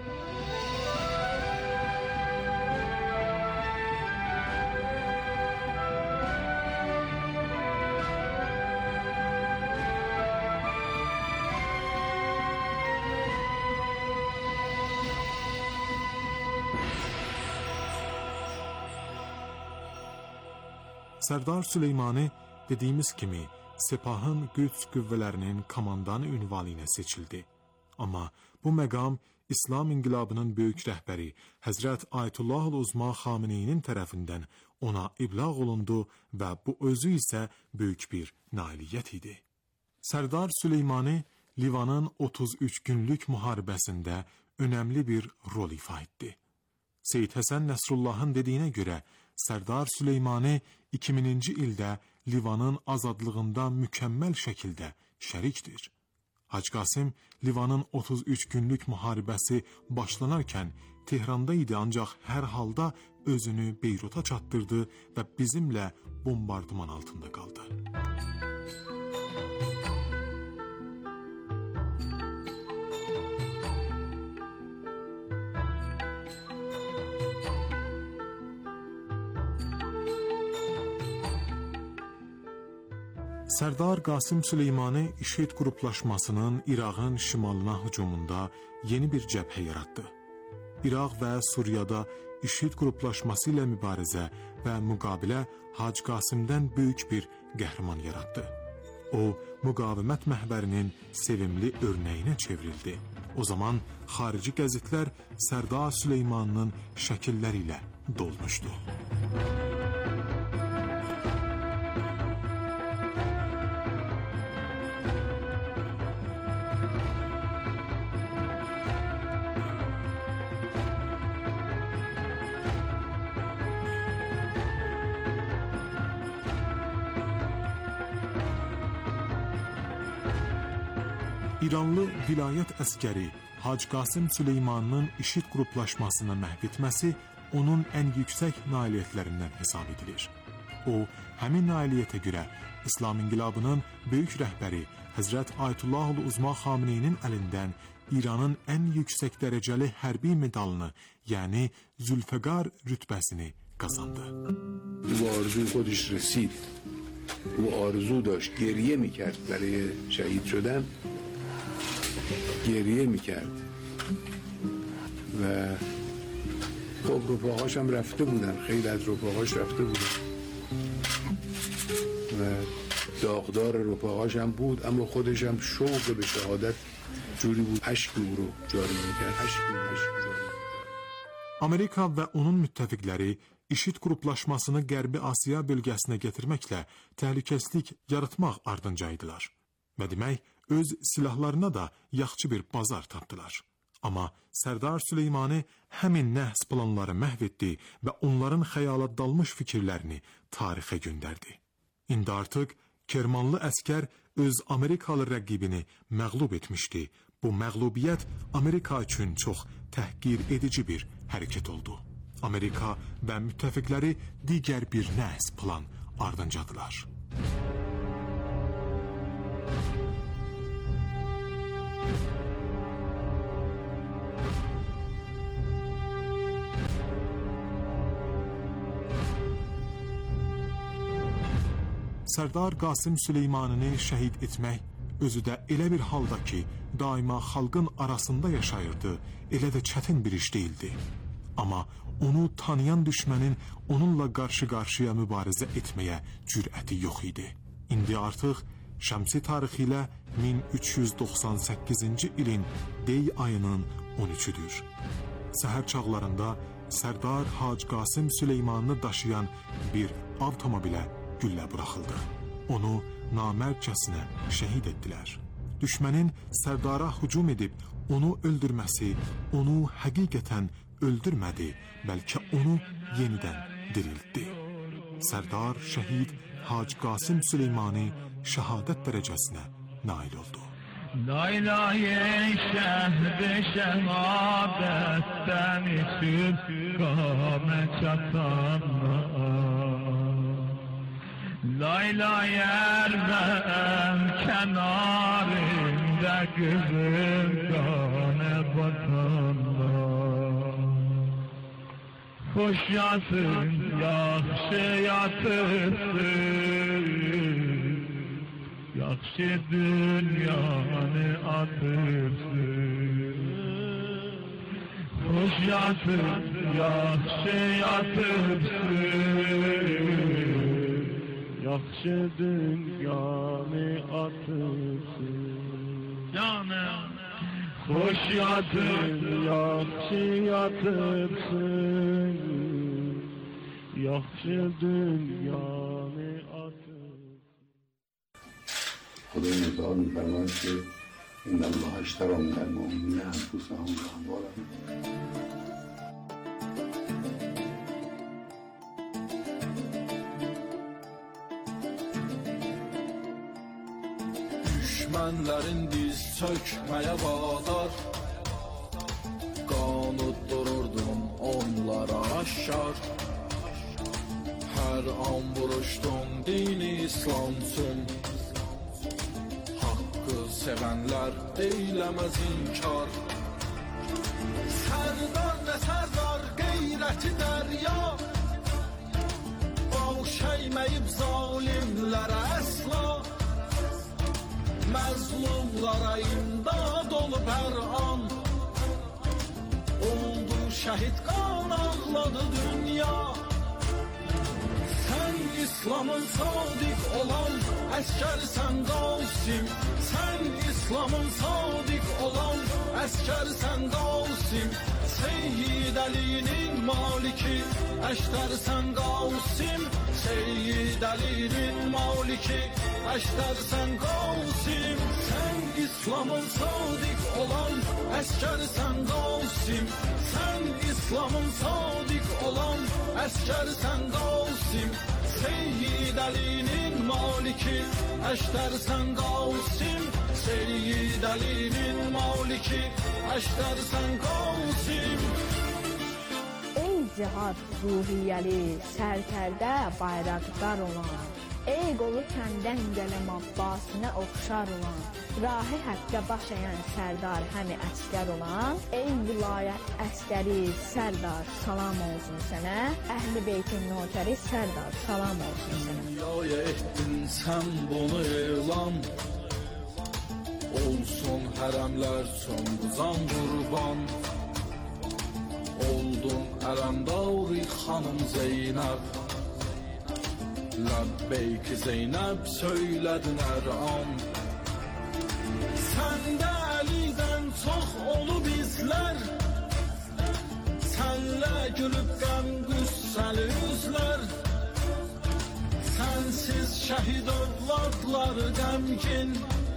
[SPEAKER 5] Sərdar Süleymani dediyimiz kimi Sepahın Qüds qüvvələrinin komandanı ünvanı ilə seçildi. Amma bu məqam İslam inqilabının böyük rəhbəri Həzrət Ayətullah Uzma Xameneyinin tərəfindən ona iblağ olundu və bu özü isə böyük bir nailiyyət idi. Sərdar Süleymani Livanın otuz üç günlük müharibəsində önəmli bir rol ifa etdi. Seyyid Həsən Nəsrullahın dediyinə görə Sərdar Süleymani iki minci ildə Livanın azadlığında mükəmməl şəkildə şərikdir. Hacı Qasım Livanın otuz üç günlük müharibəsi başlanarkən Tehranda idi, ancaq hər halda özünü Beyruta çatdırdı və bizimlə bombardıman altında qaldı. Sərdar Qasım Süleymani İŞİD qruplaşmasının İraqın şimalına hücumunda yeni bir cəbhə yaratdı. İraq və Suriyada İŞİD qruplaşması ilə mübarizə və müqabilə Hacı Qasım'dan böyük bir qəhrəman yaratdı. O, müqavimət məhvərinin sevimli örnəyinə çevrildi. O zaman xarici qəzetlər Sərdar Süleymanının şəkilləri ilə dolmuşdu. İranlı vilayət əskəri Hacı Qasım Süleymanının İŞİD qruplaşmasına məhv etməsi onun ən yüksək nailiyyətlərindən hesab edilir. O, həmin nailiyyətə görə İslam inqilabının böyük rəhbəri Həzrət Ayətullah Uzma Xameneyinin əlindən İranın ən yüksək dərəcəli hərbi medalını, yəni Zülfəqar rütbəsini qazandı.
[SPEAKER 7] Bu arzu خودش رسید. Bu arzu داشت گریه میکرد برای شهید شدن. گریه میکرد و خب رفاقاش هم رفته بودن، خیلی از رفاقاش رفته بودن و داغدار رفاقاش هم بود، اما خودش هم شوق به شهادت جوری بود اشک او رو جاری میکرد. اشک او اشک جاری میکرد.
[SPEAKER 5] Amerika və onun müttəfiqləri İŞİD qruplaşmasını Qərbi Asiya bölgəsinə gətirməklə təhlükəsizlik yaratmaq ardınca idilər. Və demək, öz silahlarına da yaxşı bir bazar tapdılar. Amma Sərdar Süleymani həmin nəhs planları məhv etdi və onların xəyala dalmış fikirlərini tarixə göndərdi. İndi artıq Kermanlı əskər öz Amerikalı rəqibini məğlub etmişdi. Bu məğlubiyyət Amerika üçün çox təhqir edici bir hərəkət oldu. Amerika və müttəfiqləri digər bir nəhs plan ardıncadılar. Sərdar Qasım Süleymanını şəhid etmək özü də elə bir halda ki, daima xalqın arasında yaşayırdı, elə də çətin bir iş değildi. Amma onu tanıyan düşmənin onunla qarşı-qarşıya mübarizə etməyə cürəti yox idi. İndi artıq şəmsi tarixi ilə min üç yüz doxsan səkkizinci ilin Dey ayının on üçüdür. Səhər çağlarında Sərdar Hacı Qasım Süleymanını daşıyan bir avtomobilə güllə buraxıldı. Onu namərcəsinə şəhid etdilər. Düşmənin Sərdara hücum edib onu öldürməsi onu həqiqətən öldürmədi, bəlkə onu yenidən diriltdi. Sərdar şəhid Hacı Qasım Süleymani şəhadət dərəcəsinə nail oldu.
[SPEAKER 8] Laylaye şehri şehadetten içip kâme çatanlar Laylaye erben kenarında kızım kâne batanlar Hoş yatın, yaxşı yatırsın Yaxşı dünyanı atırsın Hoş yatın, yaxşı yatırsın Yaxşı dünyanı atırsın Canım Hoş yatın, yaxşı yatırsın Yaxşı dünyanı atırsın
[SPEAKER 7] خدای متعال می‌فرماید که ان الله اشتری من المؤمنین انفسهم و اموالهم
[SPEAKER 9] Düşmənlərin diz çökməyə vadar Qanut dururdum onlara aşkar Hər an vuruşdum dini İslam üçün Haqqı sevənlər eyləməz inkar Sərdar nə sərdar qeyrəti dərya Baş əyməyib zalimlərə əsla Məzlumlara imdad olub hər an Oldu şəhid qan ağladı dünya Sən İslamın sadiq olan əskərsən Qasim Sən İslamın sadiq olan əskərsən Qasim Seyyid Əlinin maliki əşdərsən Qasim Seyyid Əlinin maliki əşdərsən Qasim Sən İslamın sadiq olan əskərsən Qasim Sən İslamın sadiq olan əskərsən Qasim Seyyid Əlinin maliki əşdərsən Qasim Seyyid Əlinin maliki əşdərsən Qasim
[SPEAKER 10] Ey cihad ruhiyyəli, sərkərdə bayraqdar olan Ey qolu kəndən gələm Abbasinə oxşar olan Rahi həqqə baş əyən sərdar həmi əskər olan Ey vilayət əskəri sərdar salam olsun sənə Əhl-i beytin nökəri sərdar salam olsun sənə
[SPEAKER 9] Dünyaya etdin sən bunu elan Olsun hərəmlər çöndüzan qurban Oldun ərəmdavri xanım Zeynəb Ləbbeyk Zeynəb söylədin hər an Səndə Əlidən çox olub izlər Sənlə gülüb qəm qüssəli üzlər Sənsiz şəhid övladları qəmgin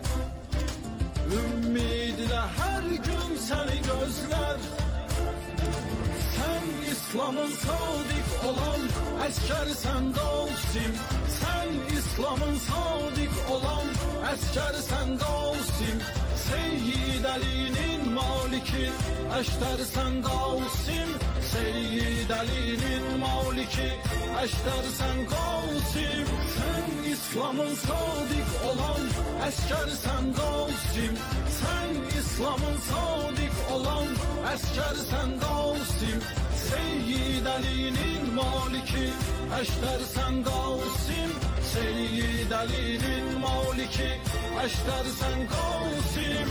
[SPEAKER 9] Ümmidilə hər gün səni gözlər Sən İslamın sadiq olan əskərsən Qasim Sən İslamın sadiq olan əskərsən Qasim Seyyid Əlinin maliki əşdərsən Qasim Seyyid Əlinin maliki əşdərsən Qasim Sən İslamın sadiq olan əskərsən Qasim Sən İslamın sadiq olan əskərsən Qasim Seyyid Əlinin maliki əşdərsən Qasim Seyyid Əlinin maliki əşdərsən Qasim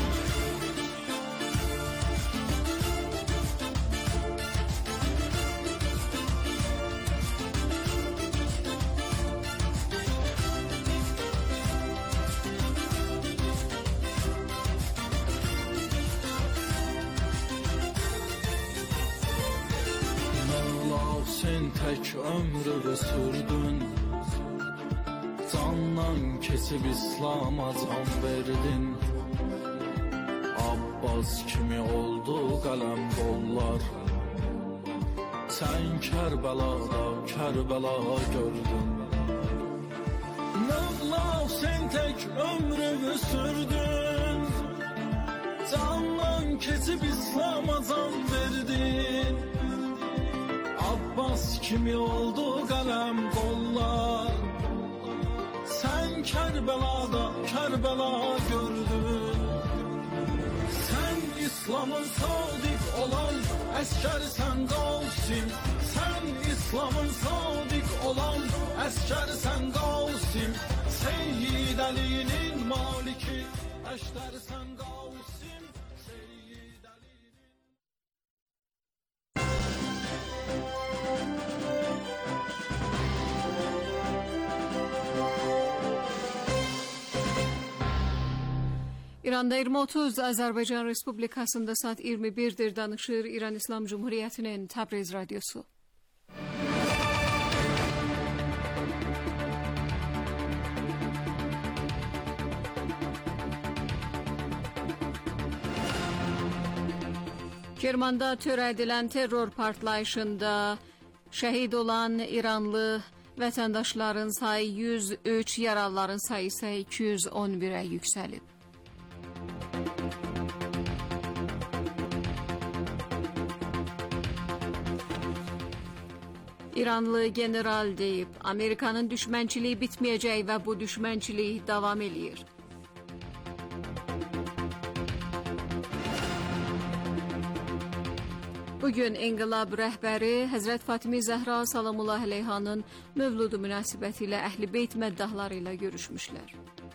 [SPEAKER 9] Tək ömrü sürdün Candan kesib İslam'a can verdin Abbas kimi oldu qələm qollar Sən Kərbəlada Kərbəla gördün Mövla sen tek ömrü sürdün Candan keçib İslam'a can verdin. Abbas kimi oldu qələm qollar. Sən Kərbəlada Kərbəla gördün. Sən İslamın sadiq olan əskərsən Qasim. Sən İslamın sadiq olan əskərsən Qasim. Seyyid Əlinin maliki əşdərsən Qasim. Seyyid Əlinin
[SPEAKER 1] İranda iyirmi otuz, Azərbaycan Respublikasında saat iyirmi birdir. Danışır İran İslam Cumhuriyyətinin Təbriz Radyosu. Kermanda törədilən terror partlayışında şəhid olan İranlı vətəndaşların sayı yüz üç, yaralıların sayı isə iki yüz on birə yüksəlib. İranlı general deyib, Amerikanın düşmənçiliyi bitməyəcək və bu düşmənçilik davam eləyir. Bugün İnqilab rəhbəri Həzrət Fatimi Zəhra Salamullah Əleyhanın mövludu münasibətilə Əhl-i Beyt məddahları ilə görüşmüşlər.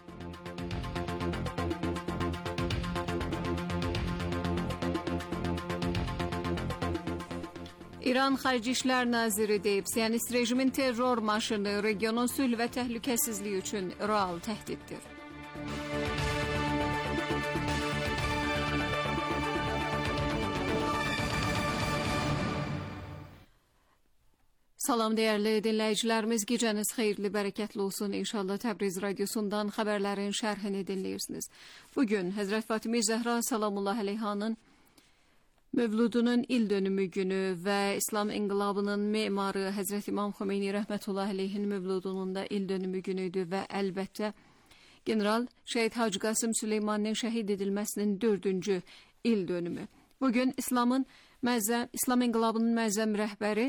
[SPEAKER 1] İran Xarici İşlər Naziri deyib, Siyonist rejimin terror maşını regionun sülh və təhlükəsizliyi üçün real təhdiddir. Salam dəyərli dinləyicilərimiz, gecəniz xeyirli, bərəkətli olsun. İnşallah Təbriz Radyosundan xəbərlərin şərhini dinləyirsiniz. Bugün Həzrət Fatimi Zəhra Salamullah Əleyhanın mövludunun il dönümü günü və İslam inqilabının memarı Həzrət İmam Xomeyni rəhmətullah əleyhin mövludunun da il dönümü günüydü və əlbəttə General Şəhid Hacı Qasım Süleymaninin şəhid edilməsinin dördüncü il dönümü. Bugün İslamın məzzəm, İslam inqilabının məzzəm rəhbəri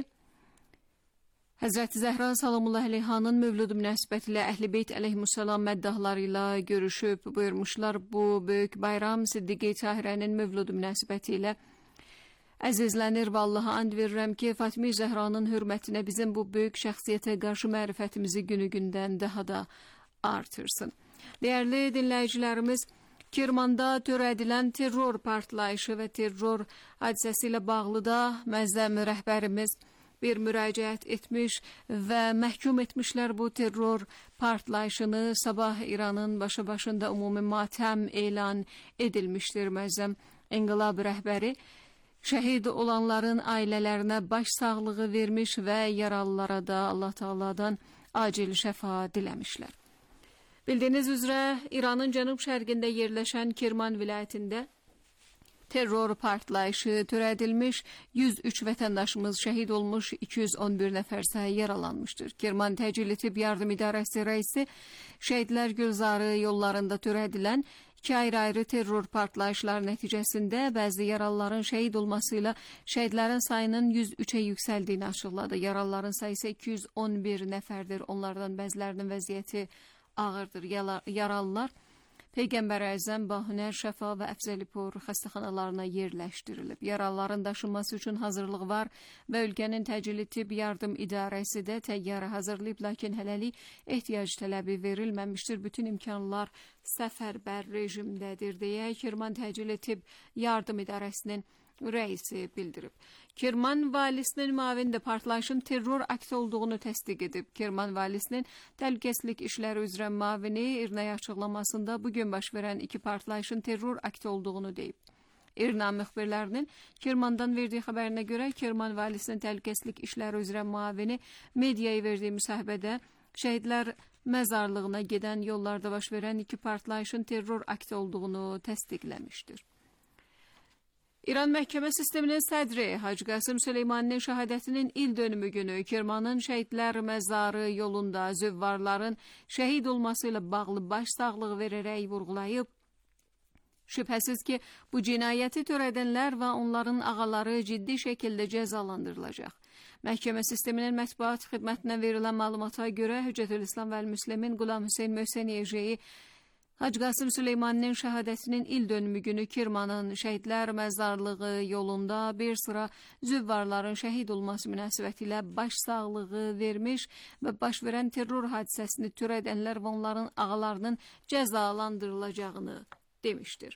[SPEAKER 1] Həzrət Zəhra Salamullah Əleyhanın mövludu münasibətilə Əhl-i Beyt əleyhissalam məddahları ilə görüşüb buyurmuşlar. Bu böyük bayram Siddiqi Tahirənin mövludu münasibətilə əzizlənir və Allaha and verirəm ki, Fatimi Zəhranın hörmətinə bizim bu böyük şəxsiyyətə qarşı mərifətimizi günü-gündən daha da artırsın. Dəyərli dinləyicilərimiz, Kirmanda törədilən terror partlayışı və terror hadisəsi ilə bağlı da məzzəm rəhbərimiz bir müraciət etmiş və məhkum etmişlər bu terror partlayışını. Sabah İranın başa başında ümumi matəm elan edilmişdir. Məzzəm İnqilab rəhbəri şəhid olanların ailələrinə baş sağlığı vermiş və yaralılara da Allah Taala'dan acil şəfa diləmişlər. Bildiyiniz üzrə İranın cənub-şərqində yerləşən Kirman vilayətində terror partlayışı törədilmiş, yüz üç vətəndaşımız şəhid olmuş, iki yüz on bir nəfər isə yaralanmışdır. Kirman Təcili Tibb Yardım İdarəsi rəisi şəhidlər Gülzarı yollarında törədilən iki ayrı-ayrı terror partlayışlar nəticəsində bəzi yaralıların şəhid olması ilə şəhidlərin sayının yüz üçə yüksəldiyini açıqladı. Yaralıların sayısı iki yüz on bir nəfərdir. Onlardan bəzilərinin vəziyyəti ağırdır. Yaralılar Peyğəmbər Əzəm, Bahünər, Şəfa və Əfzəlipur xəstəxanalarına yerləşdirilib. Yaralıların daşınması üçün hazırlıq var və ölkənin Təcili Tibb Yardım İdarəsi də təyyarə hazırlayıb, lakin hələlik ehtiyac tələbi verilməmişdir. Bütün imkanlar səfərbər rejimdədir deyə Kirman Təcili Tibb Yardım İdarəsinin rəisi bildirib. Kirman valisinin müavini də partlayışın terror akti olduğunu təsdiq edib. Kirman valisinin təhlükəsizlik işləri üzrə müavini İRNA açıqlamasında bugün baş verən iki partlayışın terror akti olduğunu deyib. İRNA müxbirlərinin Kirmandan verdiyi xəbərinə görə Kirman valisinin təhlükəsizlik işləri üzrə müavini mediaya verdiyi müsahibədə şəhidlər məzarlığına gedən yollarda baş verən iki partlayışın terror akti olduğunu təsdiqləmişdir. İran məhkəmə sisteminin sədri Hacı Qasım Süleymaninin şəhadətinin il dönümü günü Kirmanın şəhidlər məzarı yolunda züvvarların şəhid olması ilə bağlı baş sağlığı verərək vurğulayıb, Şübhəsiz ki, bu cinayəti törədənlər və onların ağaları ciddi şəkildə cəzalandırılacaq. Məhkəmə sisteminin mətbuat xidmətinə verilən məlumata görə Hüccətülislam və Müslimin Qulam Hüseyn Möhseniyejeyi Hacı Qasım Süleymaninin şəhadətinin il dönümü günü Kirmanın şəhidlər məzarlığı yolunda bir sıra züvvarların şəhid olması münasibətilə baş sağlığı vermiş və baş verən terror hadisəsini törədənlər və onların ağalarının cəzalandırılacağını demişdir.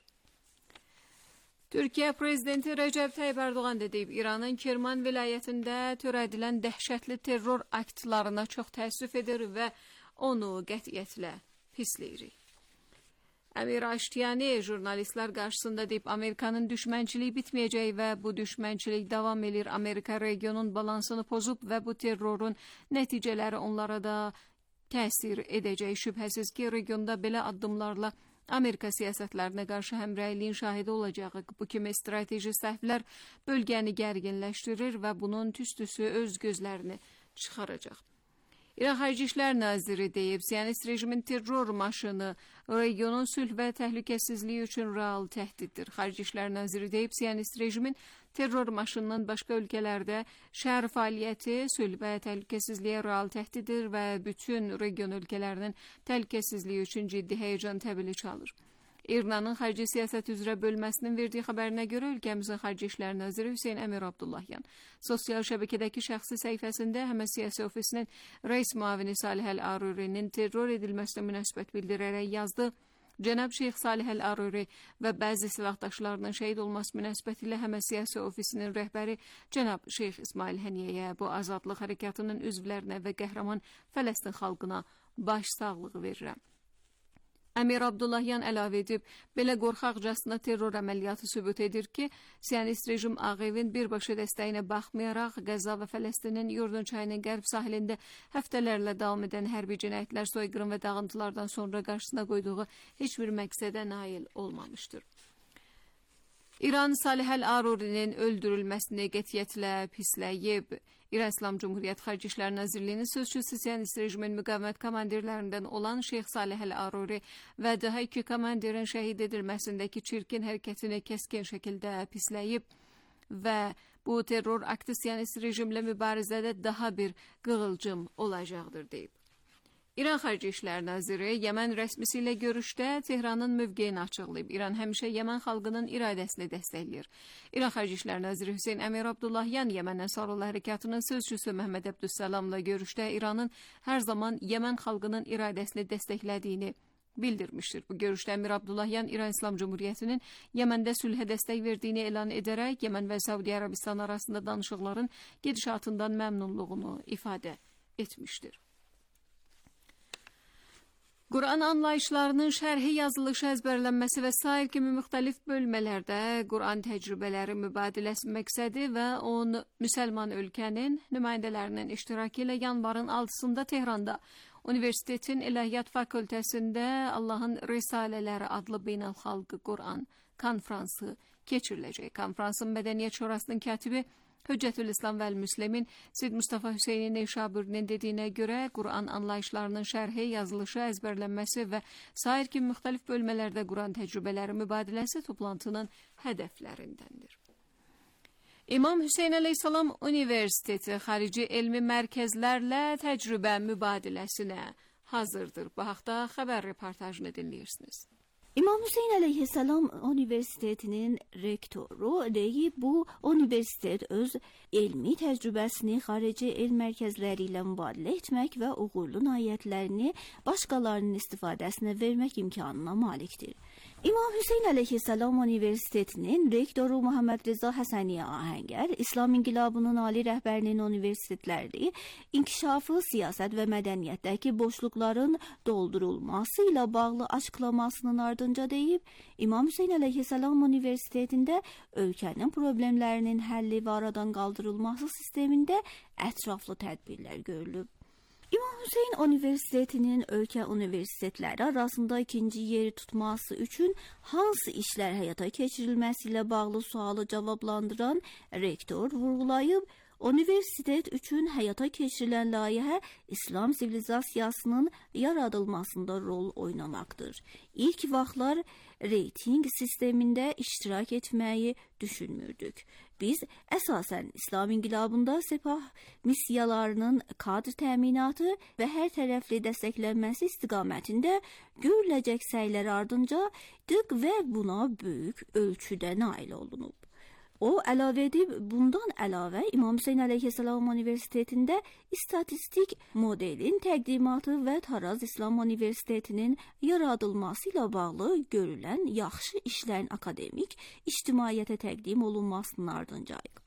[SPEAKER 1] Türkiyə Prezidenti Rəcəb Tayyip Erdoğan da deyib, İranın Kirman vilayətində törədilən dəhşətli terror aktlarına çox təəssüf edir və onu qətiyyətlə pisləyirik. Əmir Aştiyani jurnalistlər qarşısında deyib, Amerikanın düşmənçiliyi bitməyəcək və bu düşmənçilik davam edir. Amerika regionun balansını pozub və bu terrorun nəticələri onlara da təsir edəcək. Şübhəsiz ki, regionda belə addımlarla Amerika siyasətlərinə qarşı həmrəyliyin şahidi olacağı bu kimi strateji səhvlər bölgəni gərginləşdirir və bunun tüstüsü öz gözlərini çıxaracaq. İran Xarici İşlər Naziri deyib, Siyonist rejimin terror maşını regionun sülh və təhlükəsizliyi üçün real təhdiddir. Xarici İşlər Naziri deyib, Siyonist rejimin terror maşınının başqa ölkələrdə şəhər fəaliyyəti sülh və təhlükəsizliyə real təhdidir və bütün region ölkələrinin təhlükəsizliyi üçün ciddi həyəcan təbili çalır. İranın Xarici Siyasət üzrə bölməsinin verdiyi xəbərinə görə ölkəmizin Xarici İşlər Naziri Hüseyn Əmir Abdullahyan sosial şəbəkədəki şəxsi səhifəsində həmin siyasi ofisinin rəis müavini Salih Əl-Aruri'nin terror edilməsinə münasibət bildirərək yazdı. Cənab Şeyx Salih Əl-Aruri və bəzi silahdaşlarının şəhid olması münasibətilə həmin siyasi ofisinin rəhbəri Cənab Şeyx İsmail Həniyəyə, bu azadlıq hərəkatının üzvlərinə və qəhrəman Fələstin xalqına baş sağlığı verirəm. Əmir Abdullahyan əlavə edib, belə qorxaqcasına terror əməliyyatı sübut edir ki, Siyonist rejim Ağ Evin birbaşa dəstəyinə baxmayaraq, Qəzza və Fələstinin Yordun çayının qərb sahilində həftələrlə davam edən hərbi cinayətlər, soyqırım və dağıntılardan sonra qarşısına qoyduğu heç bir məqsədə nail olmamışdır. İran Salih Əl-Aruri'nin öldürülməsini qətiyyətlə pisləyib. İran İslam Cumhuriyyət Xarici İşlər Nazirliyinin sözçüsü Siyonist rejimin müqavimət komandirlərindən olan Şeyx Salih Əl-Aruri və daha iki komandirin şəhid edilməsindəki çirkin hərəkətini kəskin şəkildə pisləyib və bu terror aktı Siyonist rejimlə mübarizədə daha bir qığılcım olacaqdır deyib. İran Xarici İşlər Naziri Yəmən rəsmisi ilə görüşdə Tehranın mövqeyini açıqlayıb. İran həmişə Yəmən xalqının iradəsini dəstəkləyir. İran Xarici İşlər Naziri Hüseyn Əmir Abdullahyan Yəmən Ənsarullah hərəkatının sözçüsü Məhəmməd Əbdüssalamla görüşdə İranın hər zaman Yəmən xalqının iradəsini dəstəklədiyini bildirmişdir. Bu görüşdə Əmir Abdullahyan İran İslam Cumhuriyyətinin Yəməndə sülhə dəstək verdiyini elan edərək Yəmən və Səudiyyə Ərəbistan arasında danışıqların gedişatından məmnunluğunu ifadə etmişdir. Quran anlayışlarının şərhi, yazılışı, əzbərlənməsi və sair kimi müxtəlif bölmələrdə Quran təcrübələri mübadiləsi məqsədi və on müsəlman ölkənin nümayəndələrinin iştirakı ilə yanvarın altısında Tehranda Universitetin İlahiyyat Fakültəsində Allahın Risalələri adlı beynəlxalq Quran konfransı keçiriləcək. Konfransın Mədəniyyət Şurasının katibi Hüccətülislam və Müslimin Seyyid Mustafa Hüseyni Neşaburinin dediyinə görə Quran anlayışlarının şərhi, yazılışı, əzbərlənməsi və sair kimi müxtəlif bölmələrdə Quran təcrübələri mübadiləsi toplantının hədəflərindəndir. İmam Hüseyn Əleyhissalam Universiteti xarici elmi mərkəzlərlə təcrübə mübadiləsinə hazırdır. Bu haqda xəbər reportajını dinləyirsiniz.
[SPEAKER 2] İmam Hüseyn Əleyhissalam Universitetinin rektoru deyib, bu universitet öz elmi təcrübəsini xarici elm mərkəzləri ilə mübadilə etmək və uğurlu nailiyyətlərini başqalarının istifadəsinə vermək imkanına malikdir. İmam Hüseyn Əleyhissalam Universitetinin rektoru Muhammed Reza Həsəniyə Ahəngər, İslam İnqilabının ali rəhbərinin universitetləri inkişafı, siyasət və mədəniyyətdəki boşluqların doldurulması ilə bağlı açıqlamasının ardınca deyib, İmam Hüseyn Əleyhissalam Universitetində ölkənin problemlərinin həlli və aradan qaldırılması sistemində ətraflı tədbirlər görülüb. İmam Hüseyn Universitetinin ölkə universitetləri arasında ikinci yeri tutması üçün hansı işlər həyata keçirilməsi ilə bağlı sualı cavablandıran rektor vurğulayıb, Universitet üçün həyata keçirilən layihə İslam sivilizasiyasının yaradılmasında rol oynamaqdır. İlk vaxtlar reyting sistemində iştirak etməyi düşünmürdük. Biz əsasən İslam inqilabında sepah missiyalarının kadr təminatı və hər tərəfli dəstəklənməsi istiqamətində görüləcək səylər ardınca dık və buna böyük ölçüdə nail olunub. O əlavə edib, bundan əlavə İmam Hüseyn əleyhissalam Universitetində istatistik modelin təqdimatı və Taraz İslam Universitetinin yaradılması ilə bağlı görülən yaxşı işlərin akademik ictimaiyyətə təqdim olunmasının ardınca.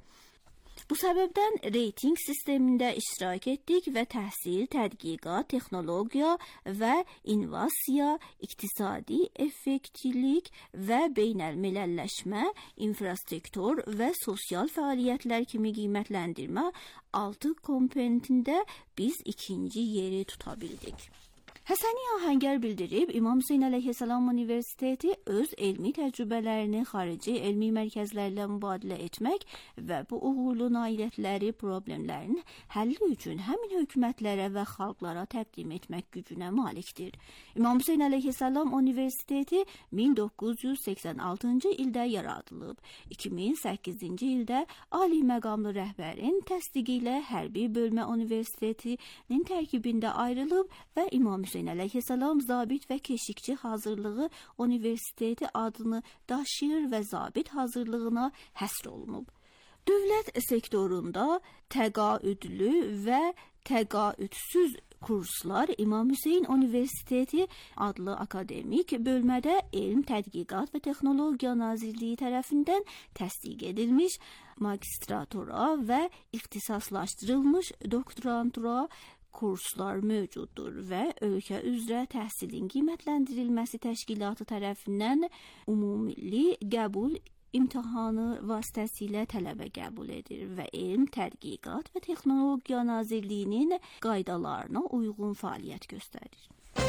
[SPEAKER 2] Bu səbəbdən reyting sistemində iştirak etdik və təhsil, tədqiqat, texnologiya və innovasiya, iqtisadi effektivlik və beynəlmiləlləşmə, infrastruktur və sosial fəaliyyətlər kimi qiymətləndirmə altı komponentində biz ikinci yeri tuta bildik. Həsəni Ahəngər bildirib, İmam Hüseyn əleyhissalam Universiteti öz elmi təcrübələrini xarici elmi mərkəzlərlə mübadilə etmək və bu uğurlu nailiyyətləri problemlərin həlli üçün həmin hökumətlərə və xalqlara təqdim etmək gücünə malikdir. İmam Hüseyn əleyhissalam Universiteti min doqquz yüz səksən altıncı ildə yaradılıb. iki min səkkizinci ildə ali məqamlı rəhbərin təsdiqi ilə hərbi bölmə universitetinin tərkibində ayrılıb və İmam Hüseyn əleyhissalam zabit və keşikçi hazırlığı universiteti adını daşıyır və zabit hazırlığına həsr olunub. Dövlət sektorunda təqaüdlü və təqaüdsüz kurslar İmam Hüseyn Universiteti adlı akademik bölmədə Elm, Tədqiqat və Texnologiya Nazirliyi tərəfindən təsdiq edilmiş magistratura və ixtisaslaşdırılmış doktorantura kurslar mövcuddur və ölkə üzrə təhsilin qiymətləndirilməsi təşkilatı tərəfindən ümumilli qəbul imtahanı vasitəsilə tələbə qəbul edir və Elm, Tədqiqat və Texnologiya Nazirliyinin qaydalarına uyğun fəaliyyət göstərir.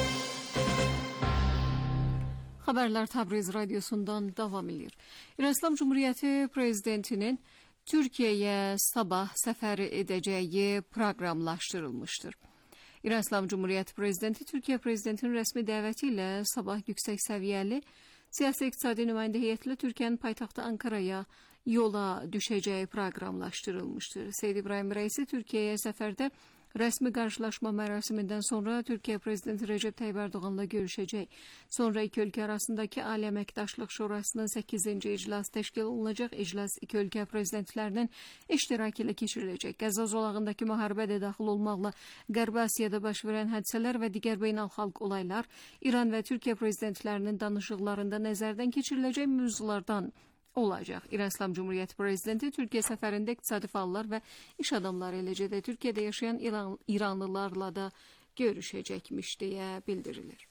[SPEAKER 1] Xəbərlər Təbriz radiosundan davam edir. İran İslam Cumhuriyyəti prezidentinin Türkiyəyə sabah səfər edəcəyi proqramlaşdırılmışdır. İran İslam Cumhuriyyəti prezidenti Türkiyə prezidentinin rəsmi dəvəti ilə sabah yüksək səviyyəli siyasi iqtisadi nümayəndə heyəti Türkiyənin paytaxtı Ankaraya yola düşəcəyi proqramlaşdırılmışdır. Seyyid İbrahim Rəisi Türkiyəyə səfərdə rəsmi qarşılaşma mərasimindən sonra Türkiyə prezidenti Recep Tayyip Erdoğan'la görüşəcək. Sonra iki ölkə arasındakı Ali Əməkdaşlıq Şurasının səkkizinci iclası təşkil olunacaq. İclas iki ölkə prezidentlərinin iştirakı ilə keçiriləcək. Qəzza zolağındakı müharibədə daxil olmaqla Qərbi Asiyada baş verən hadisələr və digər beynəlxalq olaylar İran və Türkiyə prezidentlərinin danışıqlarında nəzərdən keçiriləcək mövzulardan olacaq. İran İslam Cumhuriyyəti prezidenti Türkiyə səfərində iqtisadi fəallar və iş adamları, eləcə də Türkiyədə yaşayan İran, İranlılarla da görüşəcəkmiş deyə bildirilir.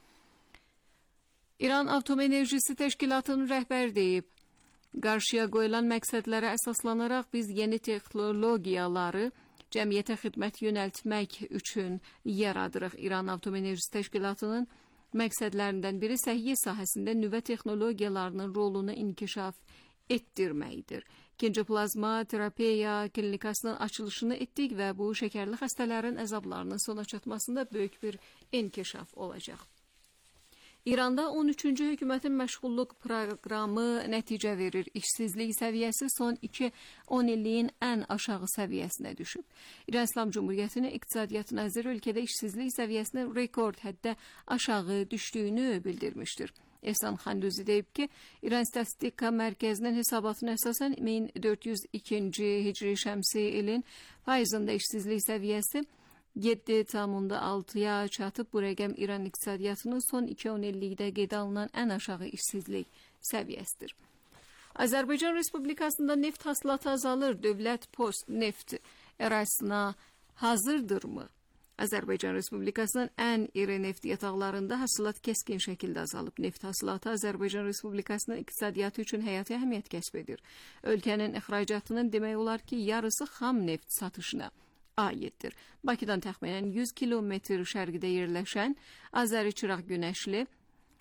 [SPEAKER 1] İran Atom Enerjisi Təşkilatının rəhbəri deyib, qarşıya qoyulan məqsədlərə əsaslanaraq biz yeni texnologiyaları cəmiyyətə xidmət yönəltmək üçün yaradırıq. İran Atom Enerjisi Təşkilatının məqsədlərindən biri səhiyyə sahəsində nüvə texnologiyalarının rolunu inkişaf etdirməkdir. İkinci plazma terapiya klinikasının açılışını etdik və bu şəkərli xəstələrin əzablarının sona çatmasında böyük bir inkişaf olacaq. İranda on üçüncü hökumətin məşğulluq proqramı nəticə verir. İşsizlik səviyyəsi son iki on illiyin ən aşağı səviyyəsinə düşüb. İran İslam Cumhuriyyətinin İqtisadiyyat Naziri ölkədə işsizlik səviyyəsinin rekord həddə aşağı düşdüyünü bildirmişdir. Ehsan Xanduzi deyib ki, İran Statistika Mərkəzinin hesabatına əsasən min dörd yüz ikinci Hicri Şəmsi ilin payızında işsizlik səviyyəsi yeddi tam altıya çatıb. Bu rəqəm İran iqtisadiyyatının son iki on illikdə qeydə alınan ən aşağı işsizlik səviyyəsidir. Azərbaycan Respublikasında neft hasilatı azalır. Dövlət Post neft ərazisinə hazırdırmı? Azərbaycan Respublikasının ən iri neft yataqlarında hasilat kəskin şəkildə azalıb. Neft hasilatı Azərbaycan Respublikasının iqtisadiyyatı üçün həyati əhəmiyyət kəsb edir. Ölkənin ixracatının demək olar ki, yarısı xam neft satışına aiddir. Bakıdan təxminən yüz kilometr şərqdə yerləşən Azəri Çıraq Günəşli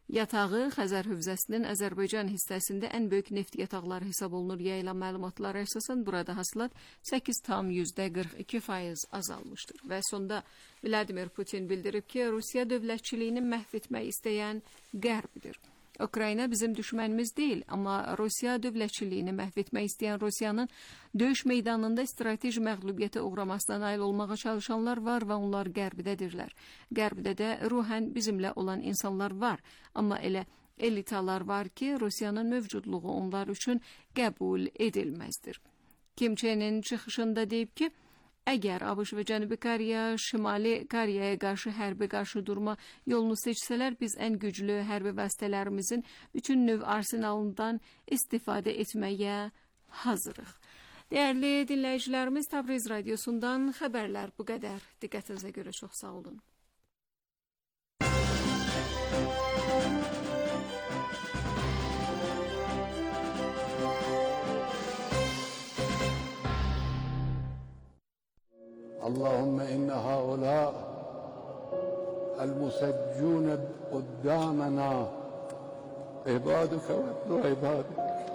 [SPEAKER 1] Yatağı Xəzər hövzəsinin Azərbaycan hissəsində ən böyük neft yataqları hesab olunur. Yayılan məlumatlara əsasən burada hasılat səkkiz tam yüzdə qırx iki faiz azalmışdır. Və sonda Vladimir Putin bildirib ki, Rusiya dövlətçiliyini məhv etmək istəyən Qərbdir. Ukrayna bizim düşmənimiz deyil, amma Rusiya dövlətçiliyini məhv etmək istəyən Rusiyanın döyüş meydanında strateji məğlubiyyətə uğramasına nail olmağa çalışanlar var və onlar Qərbdədirlər. Qərbdə də ruhən bizimlə olan insanlar var, amma elə elitalar var ki, Rusiyanın mövcudluğu onlar üçün qəbul edilməzdir. Kim Çenin çıxışında deyib ki, əgər ABŞ və Cənubi Koreya Şimali Koreyaya qarşı hərbi qarşı durma yolunu seçsələr, biz ən güclü hərbi vasitələrimizin bütün növ arsenalından istifadə etməyə hazırıq. Dəyərli dinləyicilərimiz, Təbriz radiosundan xəbərlər bu qədər. Diqqətinizə görə çox sağ olun.
[SPEAKER 7] اللهم إن هؤلاء المسجون قدامنا عبادك وابن عبادك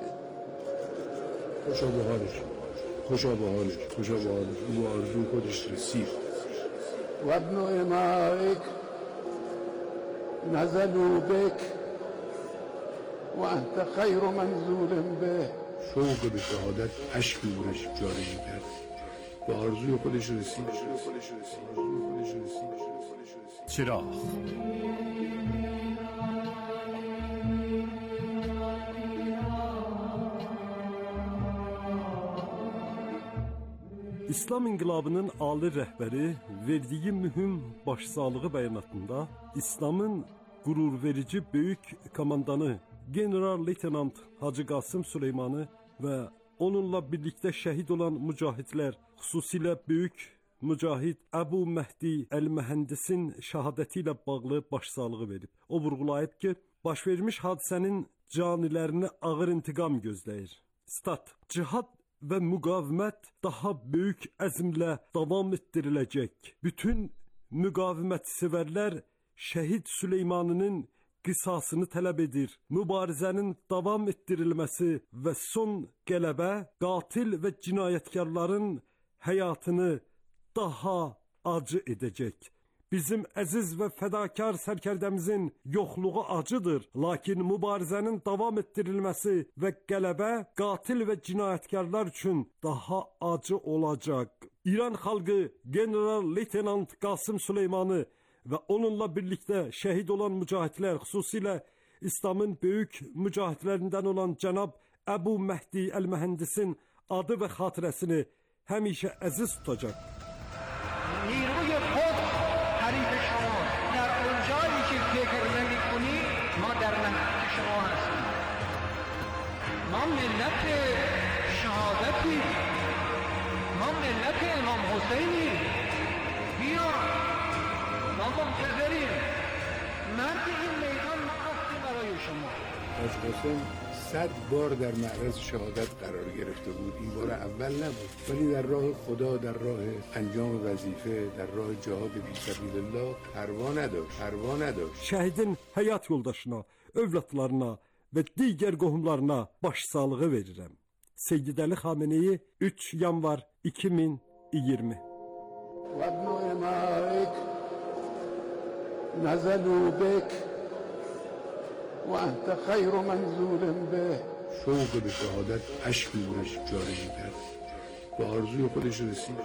[SPEAKER 7] خوشا به حالش خوشا به حالش خوشا به حالش او آرزو خودش رسید و ابن امائك نزلوا بك و انت خیر منزول به شوق به شهادت اشکی برش جاری کرد به آرزوی خودش رسید.
[SPEAKER 11] چراغ İslam İnqilabının ali rəhbəri verdiyi mühüm başsağlığı bəyanatında İslamın qürurverici böyük komandanı General-Leytenant Hacı Qasım Süleymanı və onunla birlikdə şəhid olan mücahidlər, xüsusilə böyük mücahid Əbu Məhdi Əl-Mühəndisin şəhadəti ilə bağlı başsağlığı verib. O vurğulayıb ki, baş vermiş hadisənin canilərini ağır intiqam gözləyir. Stat, cihad və müqavimət daha böyük əzmlə davam etdiriləcək. Bütün müqavimət-sevərlər şəhid Süleymanının qisasını tələb edir. Mübarizənin davam etdirilməsi və son qələbə qatil və cinayətkarların həyatını daha acı edəcək. Bizim əziz və fədakar sərkərdəmizin yoxluğu acıdır, lakin mübarizənin davam etdirilməsi və qələbə qatil və cinayətkarlar üçün daha acı olacaq. İran xalqı General-Leytenant Qasım Süleymanı və onunla birlikdə şəhid olan mücahidlər, xüsusilə İslamın böyük mücahidlərindən olan cənab Əbu Məhdi Əl-Mühəndisin adı və xatirəsini həmişə əziz tutacaq.
[SPEAKER 6] نیروی خود حریف شما در اون جایی که فکر نمی کنید ما در نزدیک شما هستیم ما ملت شهادتی ما ملت امام حسینی بیا ما منتظریم مرد این میدان ما هستیم برای شما
[SPEAKER 7] حاج قاسم صد بار در معرض شهادت قرار گرفته بود، این بار اول نبود، ولی در راه خدا، در راه انجام وظیفه، در راه جهاد فی سبیل الله پروا نداشت پروا نداشت
[SPEAKER 11] Şəhidin həyat yoldaşına, övladlarına və digər qohumlarına başsağlığı verirəm. Seyyid Əli Xameneyi üç yanvar iki min iyirmi.
[SPEAKER 7] Və ibn imaik nəzəlu bek و انت خیر منزول به شوق به شهادت اشکی برش جاری کرد به آرزوی خودش رسید.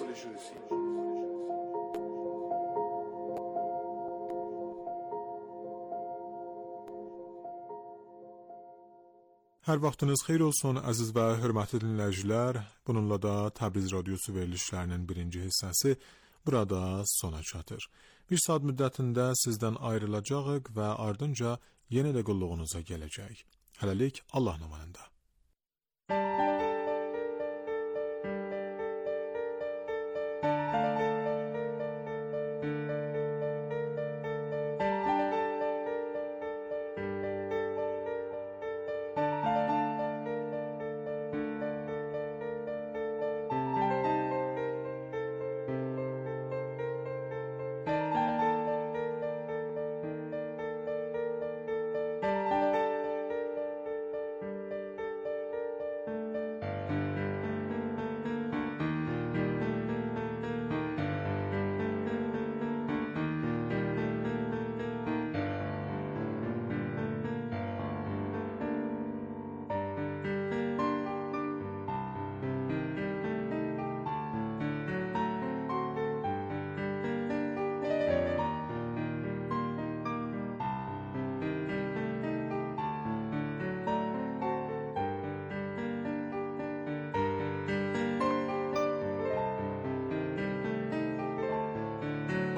[SPEAKER 5] Hər vaxtınız xeyir olsun əziz və hörmətli dinləyicilər. Bununla da Təbriz Radiosu verilişlərinin birinci hissəsi burada sona çatır. Bir saat müddətində sizdən ayrılacağıq və ardınca yenə də qulluğunuza gələcək. Hələlik Allah amanında.